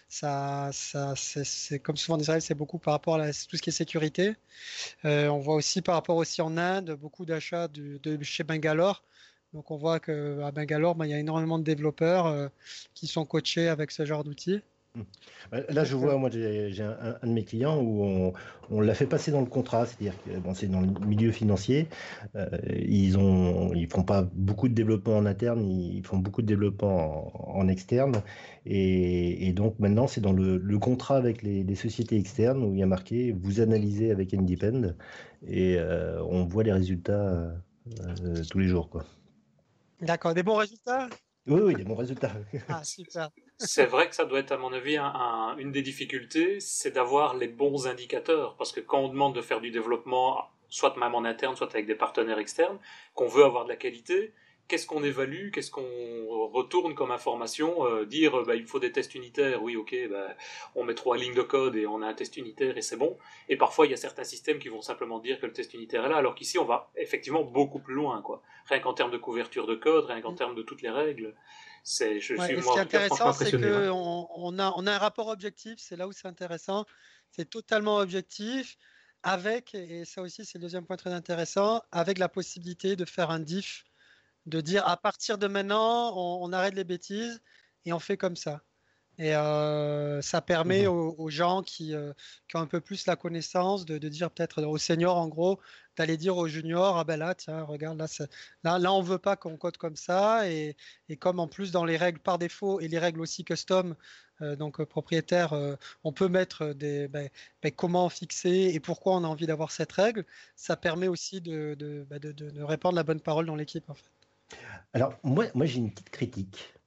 c'est comme souvent en Israël, c'est beaucoup par rapport à tout ce qui est sécurité. On voit aussi par rapport aussi en Inde, beaucoup d'achats de chez Bangalore. Donc, on voit qu'à Bangalore, il y a énormément de développeurs qui sont coachés avec ce genre d'outils. Là, Donc, je vois, moi, j'ai un de mes clients où on l'a fait passer dans le contrat, c'est-à-dire que bon, c'est dans le milieu financier. Ils font pas beaucoup de développement en interne, ils font beaucoup de développement en externe. Et donc maintenant, c'est dans le contrat avec les sociétés externes où il y a marqué vous analysez avec Independ et on voit les résultats tous les jours, quoi. d'accord, des bons résultats? Oui, oui, des bons résultats. Ah, super. C'est vrai que ça doit être, à mon avis, une des difficultés, c'est d'avoir les bons indicateurs. Parce que quand on demande de faire du développement, soit même en interne, soit avec des partenaires externes, qu'on veut avoir de la qualité, qu'est-ce qu'on évalue, qu'est-ce qu'on retourne comme information, dire il faut des tests unitaires, oui ok, on met 3 lignes de code et on a un test unitaire et c'est bon. Et parfois il y a certains systèmes qui vont simplement dire que le test unitaire est là, alors qu'ici on va effectivement beaucoup plus loin, quoi. Rien qu'en termes de couverture de code, rien qu'en termes de toutes les règles. Je Ouais, suis et ce qui moi est en tout cas franchement intéressant, c'est impressionné. Ouais. on a un rapport objectif, c'est là où c'est intéressant. C'est totalement objectif, et ça aussi c'est le deuxième point très intéressant, avec la possibilité de faire un diff, de dire à partir de maintenant, on arrête les bêtises et on fait comme ça. Et ça permet Mhm. aux gens qui ont un peu plus la connaissance de dire peut-être aux seniors en gros, d'aller dire aux juniors, ah ben là, tiens, regarde, là on veut pas qu'on code comme ça. Et comme en plus dans les règles par défaut et les règles aussi custom, donc propriétaires, on peut mettre comment fixer et pourquoi on a envie d'avoir cette règle, ça permet aussi de répandre la bonne parole dans l'équipe en fait. Alors, moi j'ai une petite critique.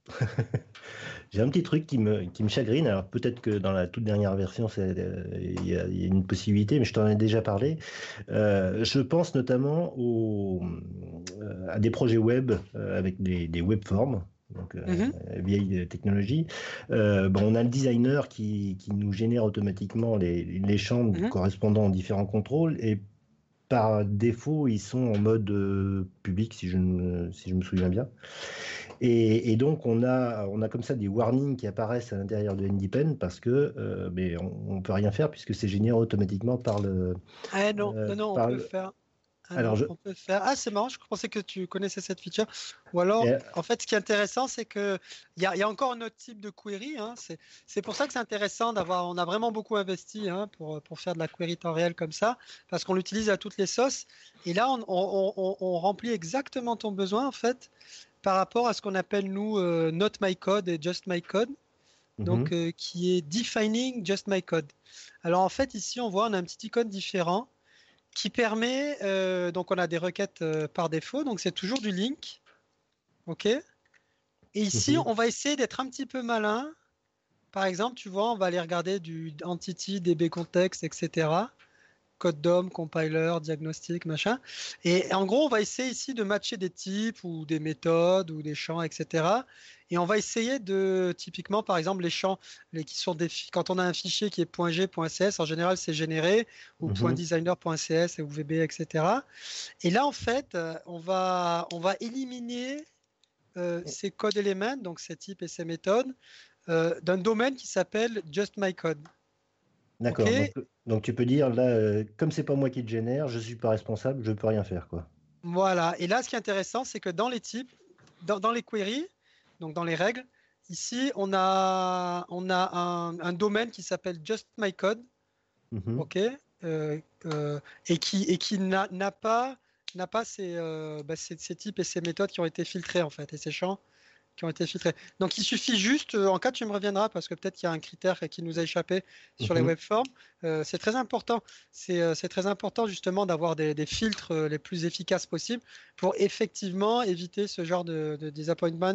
J'ai un petit truc qui me chagrine. Alors peut-être que dans la toute dernière version, il y a une possibilité, mais je t'en ai déjà parlé. Je pense notamment à des projets web avec des webforms. Donc, Mhm, vieille technologie. Bon, on a le designer qui nous génère automatiquement les champs mhm. correspondant aux différents contrôles et par défaut, ils sont en mode public, si je me souviens bien. Et donc, on a comme ça des warnings qui apparaissent à l'intérieur de NDPen parce que mais on ne peut rien faire puisque c'est généré automatiquement Ah non, euh, non, non, on par peut le- faire. Ah alors, non, on peut faire. Ah, c'est marrant, je pensais que tu connaissais cette feature. Ou alors, euh, en fait, ce qui est intéressant, c'est que il y a encore un autre type de query, hein. C'est pour ça que c'est intéressant d'avoir. On a vraiment beaucoup investi, hein, pour faire de la query temps réel comme ça, parce qu'on l'utilise à toutes les sauces. Et là, on remplit exactement ton besoin, en fait, par rapport à ce qu'on appelle, nous, not my code et just my code. Donc, mhm, qui est defining just my code. Alors, en fait, ici, on a un petit icône différent qui permet, donc on a des requêtes par défaut, donc c'est toujours du link, ok? Et ici, mhm, on va essayer d'être un petit peu malin. Par exemple, tu vois, on va aller regarder du entity, DB context, etc. Code DOM, compiler, diagnostic, machin. Et en gros, on va essayer ici de matcher des types ou des méthodes ou des champs, etc. Et on va essayer de, typiquement, par exemple, les champs qui sont quand on a un fichier qui est .g, .cs, en général, c'est généré, ou mhm. .designer.cs ou VB, etc. Et là, en fait, on va éliminer ces code elements, donc ces types et ces méthodes, d'un domaine qui s'appelle just my code. OK? D'accord. Donc tu peux dire là, comme c'est pas moi qui le génère, je suis pas responsable, je peux rien faire, quoi. Voilà. Et là, ce qui est intéressant, c'est que dans les types, dans les queries, donc dans les règles, ici, on a un domaine qui s'appelle just my code, Mhm, OK? Et qui n'a pas ces types et ces méthodes qui ont été filtrés, en fait, et ces champs qui ont été filtrés. Donc il suffit juste, en cas tu me reviendras parce que peut-être qu'il y a un critère qui nous a échappé sur les mhm, webforms. C'est très important. C'est très important justement d'avoir des filtres les plus efficaces possibles pour effectivement éviter ce genre de disappointment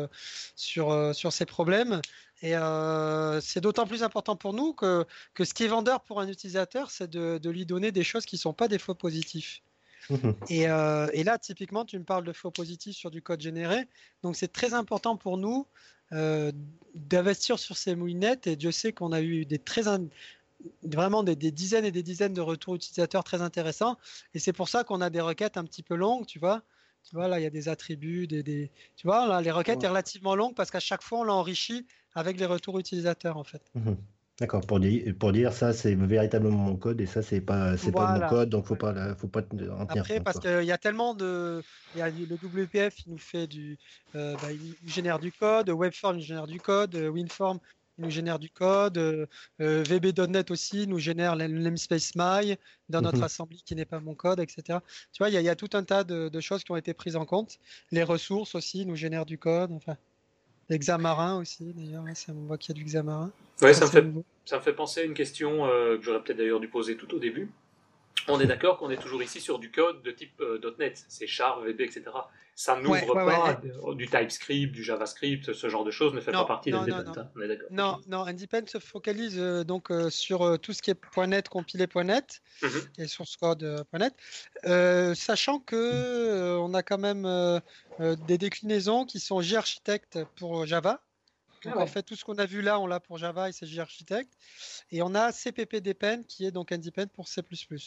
sur ces problèmes. Et c'est d'autant plus important pour nous que ce qui est vendeur pour un utilisateur, c'est de lui donner des choses qui ne sont pas des faux positifs. mhm. Et là, typiquement, tu me parles de faux positifs sur du code généré. Donc, c'est très important pour nous euh, d'investir sur ces moulinettes. Et Dieu sait qu'on a eu vraiment des dizaines et des dizaines de retours utilisateurs très intéressants. Et c'est pour ça qu'on a des requêtes un petit peu longues, tu vois. Tu vois, là, il y a des attributs, tu vois, là, les requêtes Ouais. sont relativement longues parce qu'à chaque fois, on l'a enrichi avec les retours utilisateurs, en fait. Mhm. D'accord, pour dire ça, c'est véritablement mon code et ça, c'est pas mon Voilà. code, donc faut Voilà. pas, faut pas en tenir Après, compte, parce quoi. qu'il y a tellement de. Il y a le WPF, il nous fait il génère du code, Webform, il génère du code, WinForm, il nous génère du code, VB.NET aussi nous génère le namespace my dans notre Mhm, assembly qui n'est pas mon code, etc. Tu vois, il y a tout un tas de choses qui ont été prises en compte. Les ressources aussi nous génèrent du code, enfin, l'Xamarin aussi, d'ailleurs, hein, on voit qu'il y a du Xamarin, Ouais, assez nouveau. ça me fait penser à une question que j'aurais peut-être d'ailleurs dû poser tout au début. On est d'accord qu'on est toujours ici sur du code de type .NET, c'est Char, VB, etc. Ça Ouais, n'ouvre ouais, pas ouais. du TypeScript, du JavaScript, ce genre de choses ne fait pas Non, partie non, non, d'Independent. non. Hein. On est d'accord. Ok. Non, non, Independent se focalise donc sur tout ce qui est .NET, compilé .NET Mhm. et source code .NET, sachant que on a quand même des déclinaisons qui sont JArchitect pour Java. Ah Donc en ouais. fait, tout ce qu'on a vu là, on l'a pour Java et c'est JArchitect. Et on a CPP-Depend qui est donc Independent pour C++.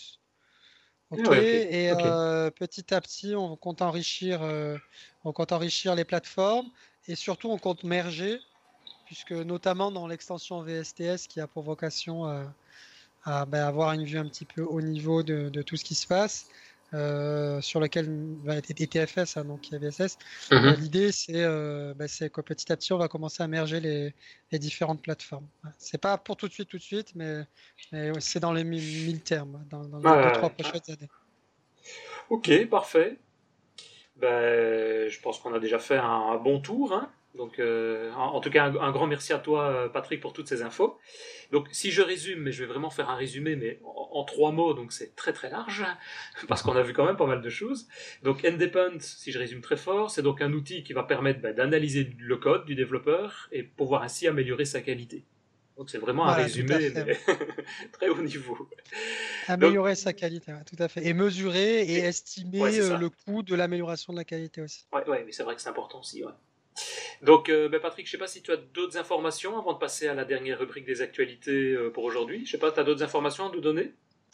Ah Ok, ouais, ok. et Ok. petit à petit, on compte enrichir les plateformes et surtout on compte merger puisque notamment dans l'extension VSTS qui a pour vocation avoir une vue un petit peu haut niveau de tout ce qui se passe, sur lequel va être TFS, hein, donc il y a VSS. Mhm. L'idée, c'est que petit à petit, on va commencer à merger les différentes plateformes. Ouais. C'est pas pour tout de suite, mais ouais, c'est dans les mille termes, dans Ouais, les deux, ouais, trois ouais. prochaines années. Ok, parfait. Ben, je pense qu'on a déjà fait un bon tour. Hein. Donc, en tout cas, un grand merci à toi, Patrick, pour toutes ces infos. Donc, si je résume, mais je vais vraiment faire un résumé, mais en 3 mots, donc c'est très très large, parce qu'on a vu quand même pas mal de choses. Donc Endpoint, si je résume très fort, c'est donc un outil qui va permettre d'analyser le code du développeur et pouvoir ainsi améliorer sa qualité. Donc c'est vraiment un Voilà, tout à résumé, fait. mais très haut niveau. Donc, Améliorer sa qualité, ouais, tout à fait. Et mesurer et ouais, estimer c'est ça. le coût de l'amélioration de la qualité aussi. Ouais, mais c'est vrai que c'est important aussi, ouais. Donc, Patrick, je sais pas si tu as d'autres informations avant de passer à la dernière rubrique des actualités pour aujourd'hui. Je sais pas, tu as d'autres informations à nous donner?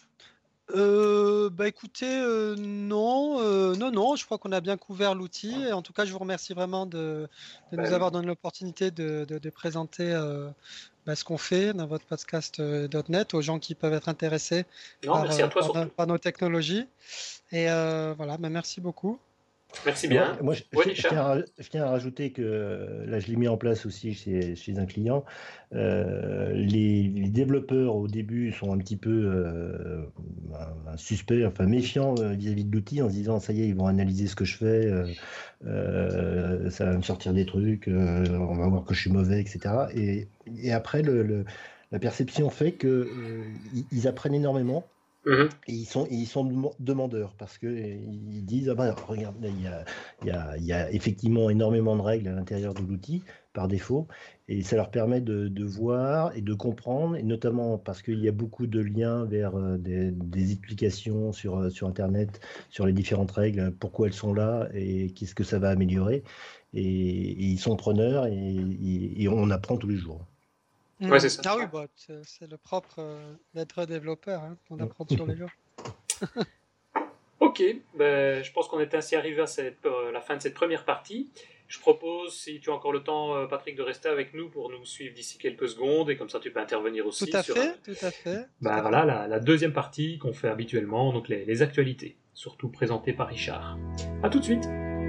Écoutez, non, non, je crois qu'on a bien couvert l'outil. En tout cas, je vous remercie vraiment de nous Ben, avoir donné l'opportunité de présenter ce qu'on fait dans votre podcast .NET aux gens qui peuvent être intéressés non, merci à toi surtout. par nos technologies. Et voilà, merci beaucoup. Merci Et bien. moi, Oui, je tiens Richard? je tiens à rajouter que là, je l'ai mis en place aussi chez un client. Les développeurs, au début, sont un petit peu suspects, enfin méfiants vis-à-vis de l'outil, en se disant, ça y est, ils vont analyser ce que je fais, ça va me sortir des trucs, on va voir que je suis mauvais, etc. Et après, la perception fait qu'ils apprennent énormément. Mhm. Et ils sont demandeurs parce que ils disent ah ben, regarde là, il y a effectivement énormément de règles à l'intérieur de l'outil par défaut et ça leur permet de voir et de comprendre et notamment parce qu'il y a beaucoup de liens vers des explications sur Internet sur les différentes règles, pourquoi elles sont là et qu'est-ce que ça va améliorer et ils sont preneurs et on apprend tous les jours. Ouais, c'est ça. Ah oui, Ouais. c'est le propre d'être développeur, hein, on apprend sur les jours. Ok, je pense qu'on est ainsi arrivé à la fin de cette première partie. Je propose, si tu as encore le temps, Patrick, de rester avec nous pour nous suivre d'ici quelques secondes, et comme ça tu peux intervenir Tout aussi à sur fait, tout à fait, tout à voilà, fait. la deuxième partie qu'on fait habituellement, donc les actualités, surtout présentées par Richard. A tout de suite.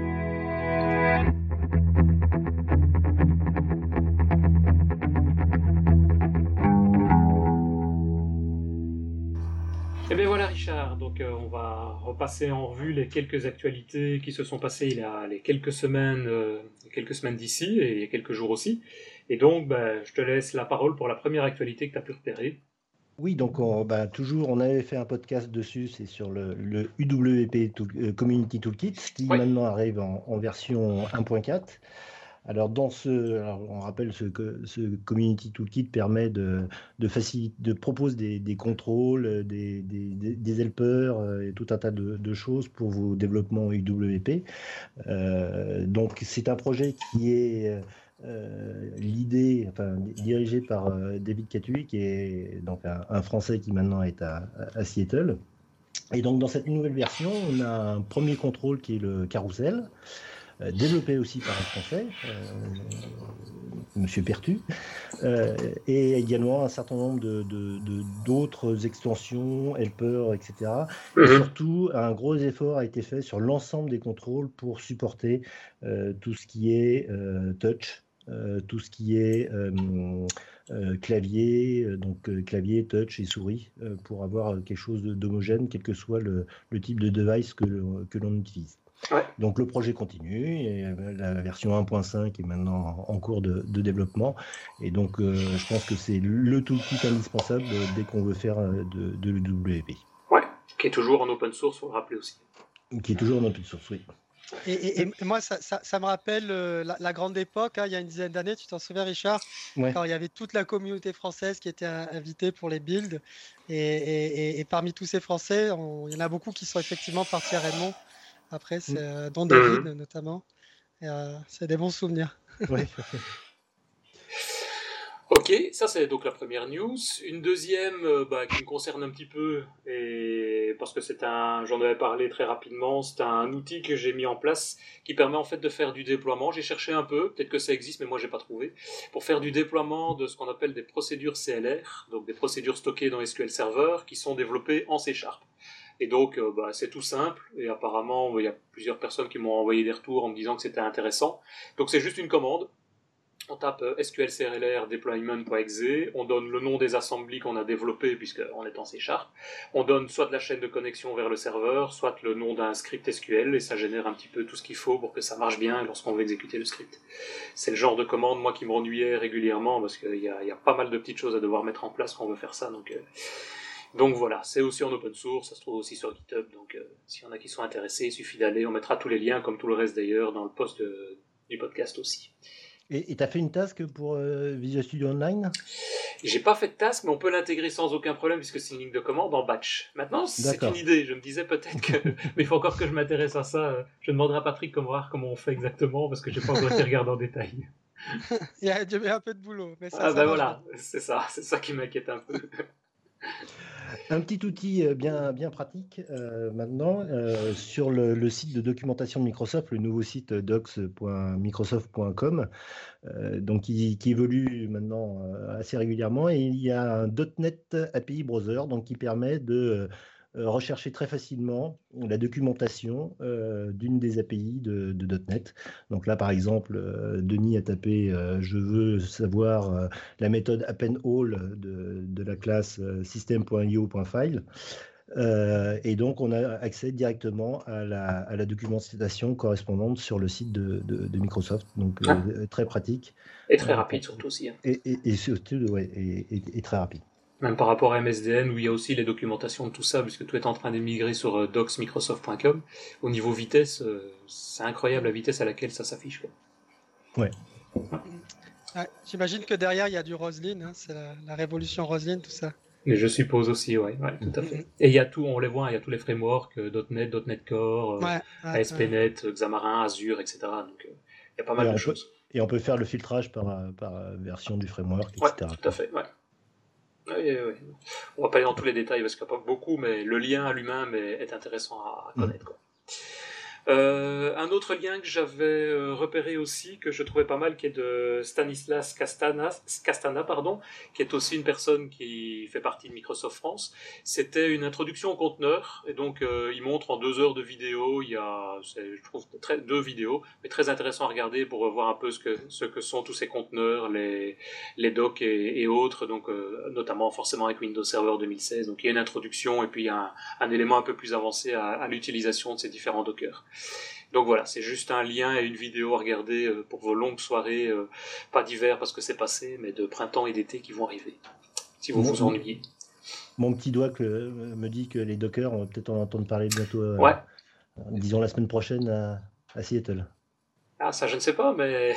Et bien voilà Richard, donc on va repasser en revue les quelques actualités qui se sont passées il y a les quelques semaines d'ici et il y a quelques jours aussi. Et donc je te laisse la parole pour la première actualité que tu as pu repérer. Oui, donc toujours, on avait fait un podcast dessus, c'est sur le UWP Community Toolkit, qui Oui. maintenant arrive en version 1.4. Alors on rappelle ce Community Toolkit permet de propose des contrôles, des helpers et tout un tas de choses pour vos développements UWP. Donc c'est un projet qui est dirigé par David Catui, qui est donc un Français qui maintenant est à Seattle. Et donc dans cette nouvelle version, on a un premier contrôle qui est le carrousel, développé aussi par un Français, Monsieur Pertu, et également un certain nombre d'autres extensions, helpers, etc. Et Mhm. surtout, un gros effort a été fait sur l'ensemble des contrôles pour supporter tout ce qui est touch, tout ce qui est clavier, clavier, touch et souris, pour avoir quelque chose d'homogène, quel que soit le type de device que l'on utilise. Ouais. Donc le projet continue et la version 1.5 est maintenant en cours de développement et donc je pense que c'est le toolkit indispensable dès qu'on veut faire de l'UWP. Ouais, qui est toujours en open source, faut le rappeler aussi. Qui est toujours en open source, oui. Et moi, ça me rappelle la grande époque, hein, il y a une dizaine d'années, tu t'en souviens, Richard, Ouais. quand il y avait toute la communauté française qui était invitée pour les builds. Et parmi tous ces Français, il y en a beaucoup qui sont effectivement partis à Redmond. Après, c'est dont David Mhm. notamment. Et, c'est des bons souvenirs. Ouais. Ok, ça c'est donc la première news. Une deuxième qui me concerne un petit peu, et parce que j'en avais parlé très rapidement, c'est un outil que j'ai mis en place qui permet en fait de faire du déploiement. J'ai cherché un peu, peut-être que ça existe, mais moi j'ai pas trouvé, pour faire du déploiement de ce qu'on appelle des procédures CLR, donc des procédures stockées dans SQL Server qui sont développées en C#. Et donc c'est tout simple, et apparemment il y a plusieurs personnes qui m'ont envoyé des retours en me disant que c'était intéressant. Donc c'est juste une commande. On tape SQL-CRLR deployment.exe, on donne le nom des assemblées qu'on a développées puisqu'on est en C#, on donne soit la chaîne de connexion vers le serveur, soit le nom d'un script SQL, et ça génère un petit peu tout ce qu'il faut pour que ça marche bien lorsqu'on veut exécuter le script. C'est le genre de commande, moi, qui m'ennuyait régulièrement parce qu'il y a pas mal de petites choses à devoir mettre en place quand on veut faire ça, donc Donc voilà, c'est aussi en open source, ça se trouve aussi sur GitHub, donc s'il y en a qui sont intéressés, il suffit d'aller, on mettra tous les liens, comme tout le reste d'ailleurs, dans le post du podcast aussi. Et tu as fait une task pour Visual Studio Online? J'ai pas fait de task, mais on peut l'intégrer sans aucun problème, puisque c'est une ligne de commande en batch. Maintenant, c'est une idée, je me disais peut-être que... mais il faut encore que je m'intéresse à ça, je demanderai à Patrick voir comment on fait exactement, parce que j'ai pas encore été regardé en détail. Il y a un peu de boulot, mais ça voilà, c'est ça qui m'inquiète un peu. Un petit outil bien pratique maintenant sur le site de documentation de Microsoft, le nouveau site docs.microsoft.com, donc qui évolue maintenant assez régulièrement, et il y a un .NET API Browser donc qui permet de rechercher très facilement la documentation d'une des API de .NET. Donc là, par exemple, Denis a tapé je veux savoir la méthode append_all de la classe system.io.file. Et donc, on a accès directement à la documentation correspondante sur le site de Microsoft. Donc, très pratique. Et très rapide, surtout aussi. Hein. Et surtout, et très rapide. Même par rapport à MSDN, où il y a aussi les documentations de tout ça, puisque tout est en train d'émigrer sur docsmicrosoft.com. Au niveau vitesse, c'est incroyable la vitesse à laquelle ça s'affiche. Quoi. Ouais. J'imagine que derrière, il y a du Roslyn, hein, c'est la révolution Roslyn, tout ça. Mais je suppose aussi, ouais, tout à fait. Et il y a tout, on les voit, il y a tous les frameworks, .NET, .NET Core, ASP.NET, Xamarin, Azure, etc. Donc il y a pas mal de choses. Et on peut faire le filtrage par version du framework, etc. Ouais, tout à fait, ouais. Oui. On va pas aller dans tous les détails parce qu'il n'y a pas beaucoup, mais le lien à lui-même est intéressant à connaître. Quoi. Un autre lien que j'avais repéré aussi, que je trouvais pas mal, qui est de Stanislas Castana, qui est aussi une personne qui fait partie de Microsoft France. C'était une introduction au conteneur, et donc il montre en 2 heures de vidéo, il y a, je trouve, 2 vidéos, mais très intéressant à regarder pour voir un peu ce que sont tous ces conteneurs, les docs et autres, donc notamment forcément avec Windows Server 2016. Donc il y a une introduction et puis il y a un élément un peu plus avancé à l'utilisation de ces différents dockers. Donc voilà, c'est juste un lien et une vidéo à regarder pour vos longues soirées, pas d'hiver parce que c'est passé, mais de printemps et d'été qui vont arriver, si vous vous ennuyez. Mon petit doigt me dit que les dockers, on va peut-être en entendre parler bientôt, disons la semaine prochaine à Seattle. Ah, ça je ne sais pas, mais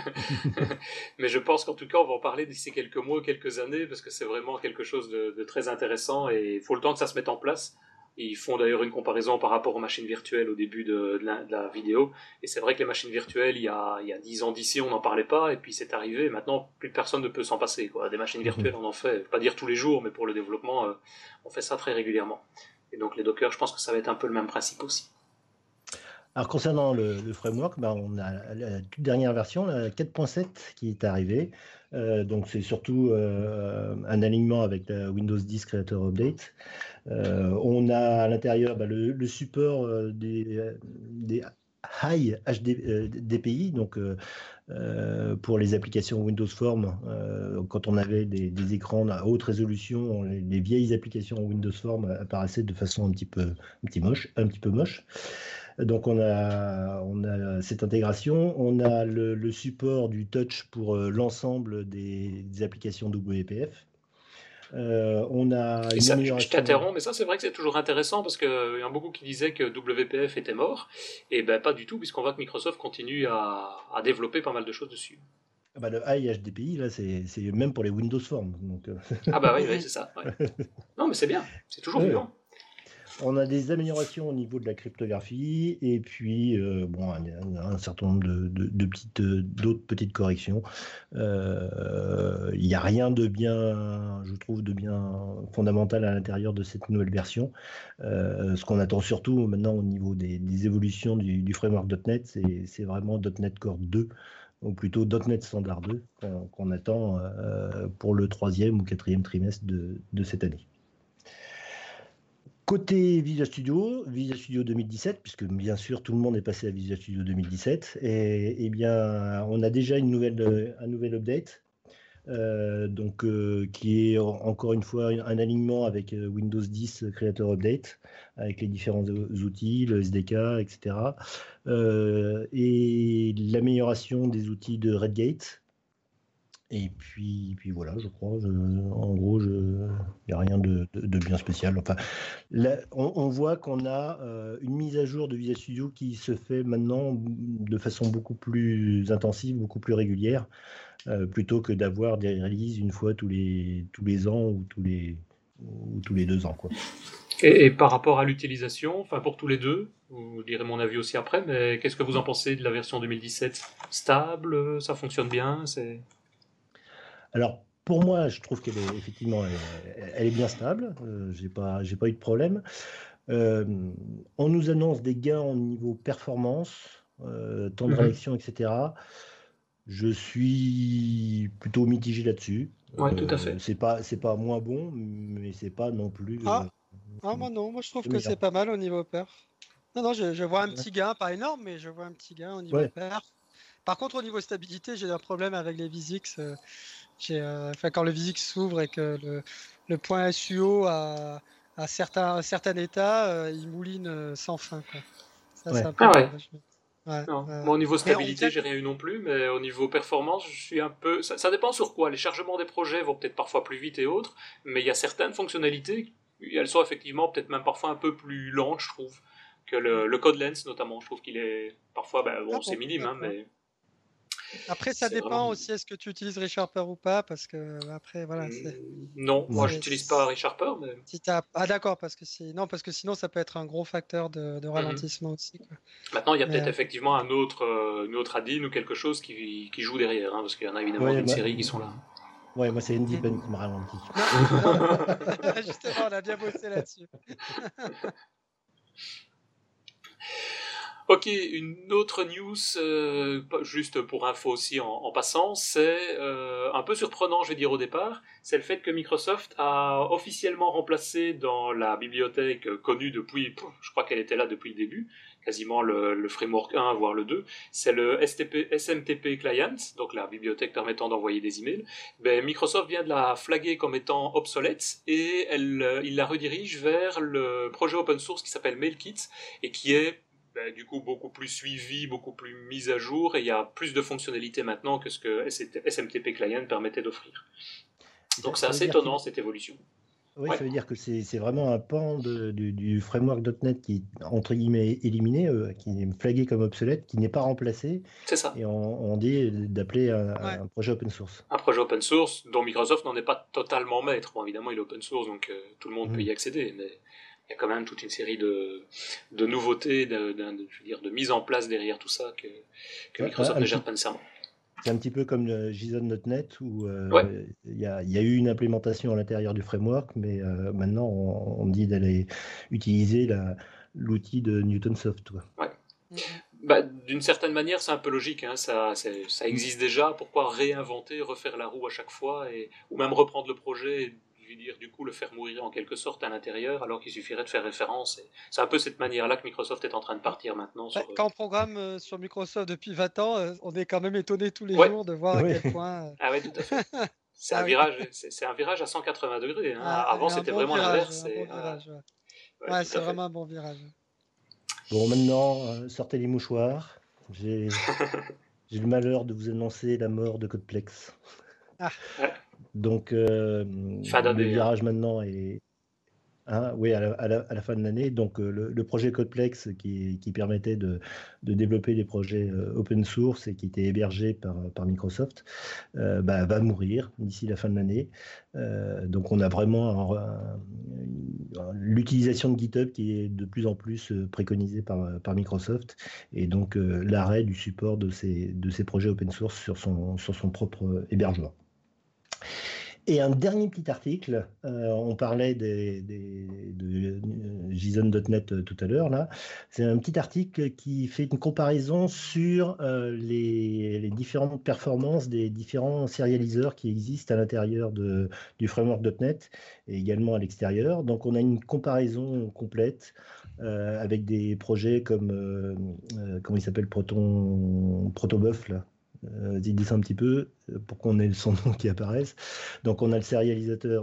mais je pense qu'en tout cas on va en parler d'ici quelques mois, quelques années, parce que c'est vraiment quelque chose de très intéressant et il faut le temps que ça se mette en place. Ils font d'ailleurs une comparaison par rapport aux machines virtuelles au début de la vidéo. Et c'est vrai que les machines virtuelles, il y a 10 ans d'ici, on n'en parlait pas. Et puis c'est arrivé. Maintenant, plus personne ne peut s'en passer. Quoi. Des machines virtuelles, on en fait, pas dire tous les jours, mais pour le développement, on fait ça très régulièrement. Et donc les Docker, je pense que ça va être un peu le même principe aussi. Alors concernant le framework, on a la toute dernière version, la 4.7, qui est arrivée. Donc c'est surtout un alignement avec la Windows 10 Creator Update. On a à l'intérieur le support des High DPI, donc pour les applications Windows Form, quand on avait des écrans à haute résolution, les vieilles applications Windows Form apparaissaient de façon un petit peu moche. Donc on a cette intégration, on a le support du touch pour l'ensemble des applications WPF. On a une amélioration. Je t'interromps, mais ça c'est vrai que c'est toujours intéressant parce qu'il y en a beaucoup qui disaient que WPF était mort, et ben pas du tout, puisqu'on voit que Microsoft continue à développer pas mal de choses dessus. Le High HDPI, là, c'est même pour les Windows Form. Donc... Ah bah oui, c'est ça. Ouais. Non, mais c'est bien, c'est toujours vivant. On a des améliorations au niveau de la cryptographie et puis un certain nombre d'autres petites corrections. Il n'y a rien de bien, je trouve, de bien fondamental à l'intérieur de cette nouvelle version. Ce qu'on attend surtout maintenant au niveau des évolutions du framework .NET, c'est vraiment .NET Core 2, ou plutôt .NET Standard 2, qu'on attend pour le 3e ou 4e trimestre de cette année. Côté Visual Studio 2017, puisque bien sûr tout le monde est passé à Visual Studio 2017, et bien on a déjà un nouvel update, qui est encore une fois un alignement avec Windows 10 Creator Update, avec les différents outils, le SDK, etc. Et l'amélioration des outils de Redgate. Et puis voilà, je crois. En gros, il n'y a rien de bien spécial. Enfin, là, on voit qu'on a une mise à jour de Visual Studio qui se fait maintenant de façon beaucoup plus intensive, beaucoup plus régulière, plutôt que d'avoir des releases une fois tous les ans ou tous les 2 ans, quoi. Et par rapport à l'utilisation, enfin pour tous les deux, vous direz mon avis aussi après, mais qu'est-ce que vous en pensez de la version 2017? Stable, ça fonctionne bien, c'est... Alors, pour moi, je trouve qu'elle est effectivement, elle est bien stable. J'ai pas eu de problème. Euh, on nous annonce des gains au niveau performance, temps de réaction, etc. Je suis plutôt mitigé là-dessus. Ouais, tout à fait. C'est pas moins bon, mais c'est pas non plus Moi non, moi je trouve le que c'est meilleur. pas mal au niveau perf. Non, non, je vois un petit gain, pas énorme, mais je vois un petit gain au niveau Ouais, perf. Par contre, au niveau stabilité, j'ai un problème avec les VisX. Quand le VisX s'ouvre et que le point SUO a un certain état, il mouline sans fin, quoi. Ça, c'est ouais. un peu Ah ouais. dommage. Ouais, Non. ouais. Moi, au niveau Mais on stabilité, vient. j'ai rien eu non plus, mais au niveau performance, je suis un peu. Ça dépend sur quoi. Les chargements des projets vont peut-être parfois plus vite et autres, mais il y a certaines fonctionnalités, elles sont effectivement peut-être même parfois un peu plus lentes, je trouve, que le code lens notamment. Je trouve qu'il est parfois, ben, Ah bon, c'est bon, minime, hein, d'accord. mais Après, ça c'est vraiment dépend minime. aussi, est-ce que tu utilises ReSharper ou pas, parce que après, voilà, Non, moi, Non. j'utilise pas ReSharper, mais. si t'as... Ah d'accord, non, parce que sinon ça peut être un gros facteur de Mhm. ralentissement aussi, quoi. Maintenant, il y a Mais peut-être effectivement une autre add-in ou quelque chose qui joue derrière, hein, parce qu'il y en a évidemment Ouais, d'une série qui sont là. moi, c'est NDPen qui me ralentit. non, non, justement, on a bien bossé là-dessus. Ok, une autre news, juste pour info aussi en passant, c'est un peu surprenant, je vais dire au départ, c'est le fait que Microsoft a officiellement remplacé dans la bibliothèque connue depuis, je crois qu'elle était là depuis le début, quasiment le framework 1, voire le 2, c'est le SMTP Client, donc la bibliothèque permettant d'envoyer des emails. Ben, Microsoft vient de la flaguer comme étant obsolète et il la redirige vers le projet open source qui s'appelle MailKit et qui est ben, du coup beaucoup plus suivi, beaucoup plus mis à jour, et il y a plus de fonctionnalités maintenant que ce que SMTP Client permettait d'offrir. Donc c'est Ça veut assez dire étonnant qu'il cette évolution. Oui, Ouais, ça veut dire que c'est vraiment un pan du framework .NET qui est entre guillemets éliminé, qui est flagué comme obsolète, qui n'est pas remplacé, c'est ça. et on dit d'appeler Ouais. un projet open source. Un projet open source dont Microsoft n'en est pas totalement maître. Bon, évidemment, il est open source, donc tout le monde peut Mhm. y accéder, mais il y a quand même toute une série de nouveautés, je veux dire, de mise en place derrière tout ça que Ouais, Microsoft ne gère pas nécessairement. c'est un petit peu comme le JSON.NET où Ouais, il y a eu une implémentation à l'intérieur du framework, mais maintenant on dit d'aller utiliser l'outil de Newtonsoft, quoi. ouais. Mhm. Bah, d'une certaine manière, c'est un peu logique, hein. Ça Mm. existe déjà. Pourquoi réinventer, refaire la roue à chaque fois, ou même reprendre le projet et je veux dire, du coup, le faire mourir en quelque sorte à l'intérieur, alors qu'il suffirait de faire référence. C'est un peu cette manière-là que Microsoft est en train de partir maintenant Ouais, sur. quand on programme sur Microsoft depuis 20 ans, on est quand même étonné tous les Ouais, jours de voir à Ouais. quel point. ah ouais, tout à fait. Ah oui, C'est un virage à 180 degrés, hein. et Avant, un c'était bon vraiment virage, l'inverse. un bon virage. Ouais, Ouais, ouais, tout c'est à fait. vraiment un bon virage. Bon, maintenant, sortez les mouchoirs. J'ai le malheur de vous annoncer la mort de Codeplex. Ah, Ouais. Donc, Fin le d'année, hein. virage maintenant est, hein, oui, à la fin de l'année. Donc, le projet Codeplex qui permettait de développer des projets open source et qui était hébergé par Microsoft va mourir d'ici la fin de l'année. Donc, on a vraiment l'utilisation de GitHub qui est de plus en plus préconisée par Microsoft, et donc l'arrêt du support de ces projets open source sur son propre hébergement. Et un dernier petit article, on parlait de JSON.NET tout à l'heure, là. C'est un petit article qui fait une comparaison sur les différentes performances des différents serialiseurs qui existent à l'intérieur du framework .NET et également à l'extérieur. Donc on a une comparaison complète avec des projets comme, comment il s'appelle, Protobuf, là. Dis un petit peu pour qu'on ait son nom qui apparaisse. Donc on a le serialisateur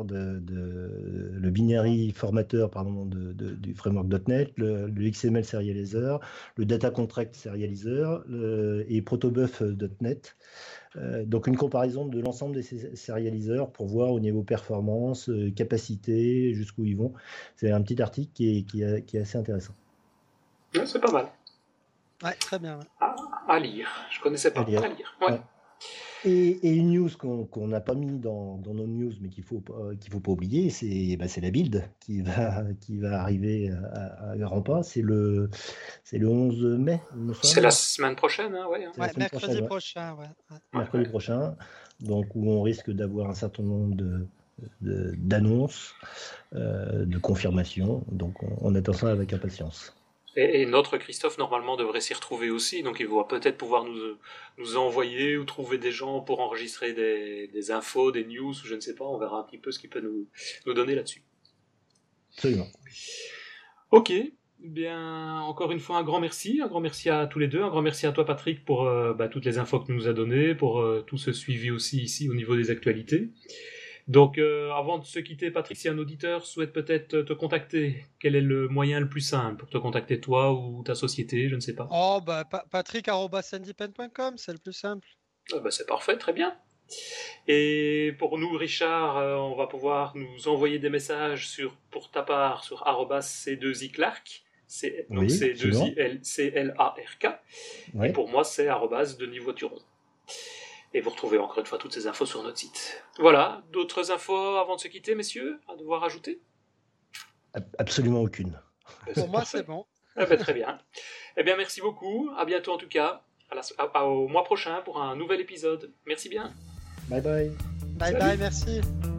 le binary formateur pardon, du framework .NET, le XML serializer, le data contract serializer et protobuf.NET. Donc une comparaison de l'ensemble des sérialiseurs pour voir au niveau performance, capacité, jusqu'où ils vont. C'est un petit article qui est assez intéressant. Ouais, c'est pas mal. Ouais, très bien. Ouais. À lire. Je connaissais pas. À lire. Ouais. Et une news qu'on n'a pas mis dans nos news, mais qu'il faut pas oublier, c'est la build qui va arriver à grands pas. C'est le 11 mai, il me semble. C'est la semaine prochaine, hein, ouais. Ouais, mercredi prochain, ouais. Mercredi prochain, donc où on risque d'avoir un certain nombre d'annonces, de confirmations. Donc on attend ça avec impatience. Et notre Christophe, normalement, devrait s'y retrouver aussi, donc il va peut-être pouvoir nous envoyer ou trouver des gens pour enregistrer des infos, des news, ou je ne sais pas, on verra un petit peu ce qu'il peut nous donner là-dessus. Absolument. Ok, bien, encore une fois, un grand merci à tous les deux, un grand merci à toi Patrick pour toutes les infos que tu nous as données, pour tout ce suivi aussi ici au niveau des actualités. Donc, avant de se quitter, Patrick, si un auditeur souhaite peut-être te contacter, quel est le moyen le plus simple pour te contacter toi ou ta société, je ne sais pas. Oh, patrick@sandypen.com, c'est le plus simple. C'est parfait, très bien. Et pour nous, Richard, on va pouvoir nous envoyer des messages pour ta part sur @c2iclark, donc C2ICLARK, et pour moi, c'est @Denis Voituron. Et vous retrouvez encore une fois toutes ces infos sur notre site. Voilà, d'autres infos avant de se quitter, messieurs, à devoir ajouter? Absolument aucune. Pour moi, c'est bon. Très bien. Eh bien, merci beaucoup. À bientôt en tout cas. Au mois prochain pour un nouvel épisode. Merci bien. Bye bye. Bye bye, merci.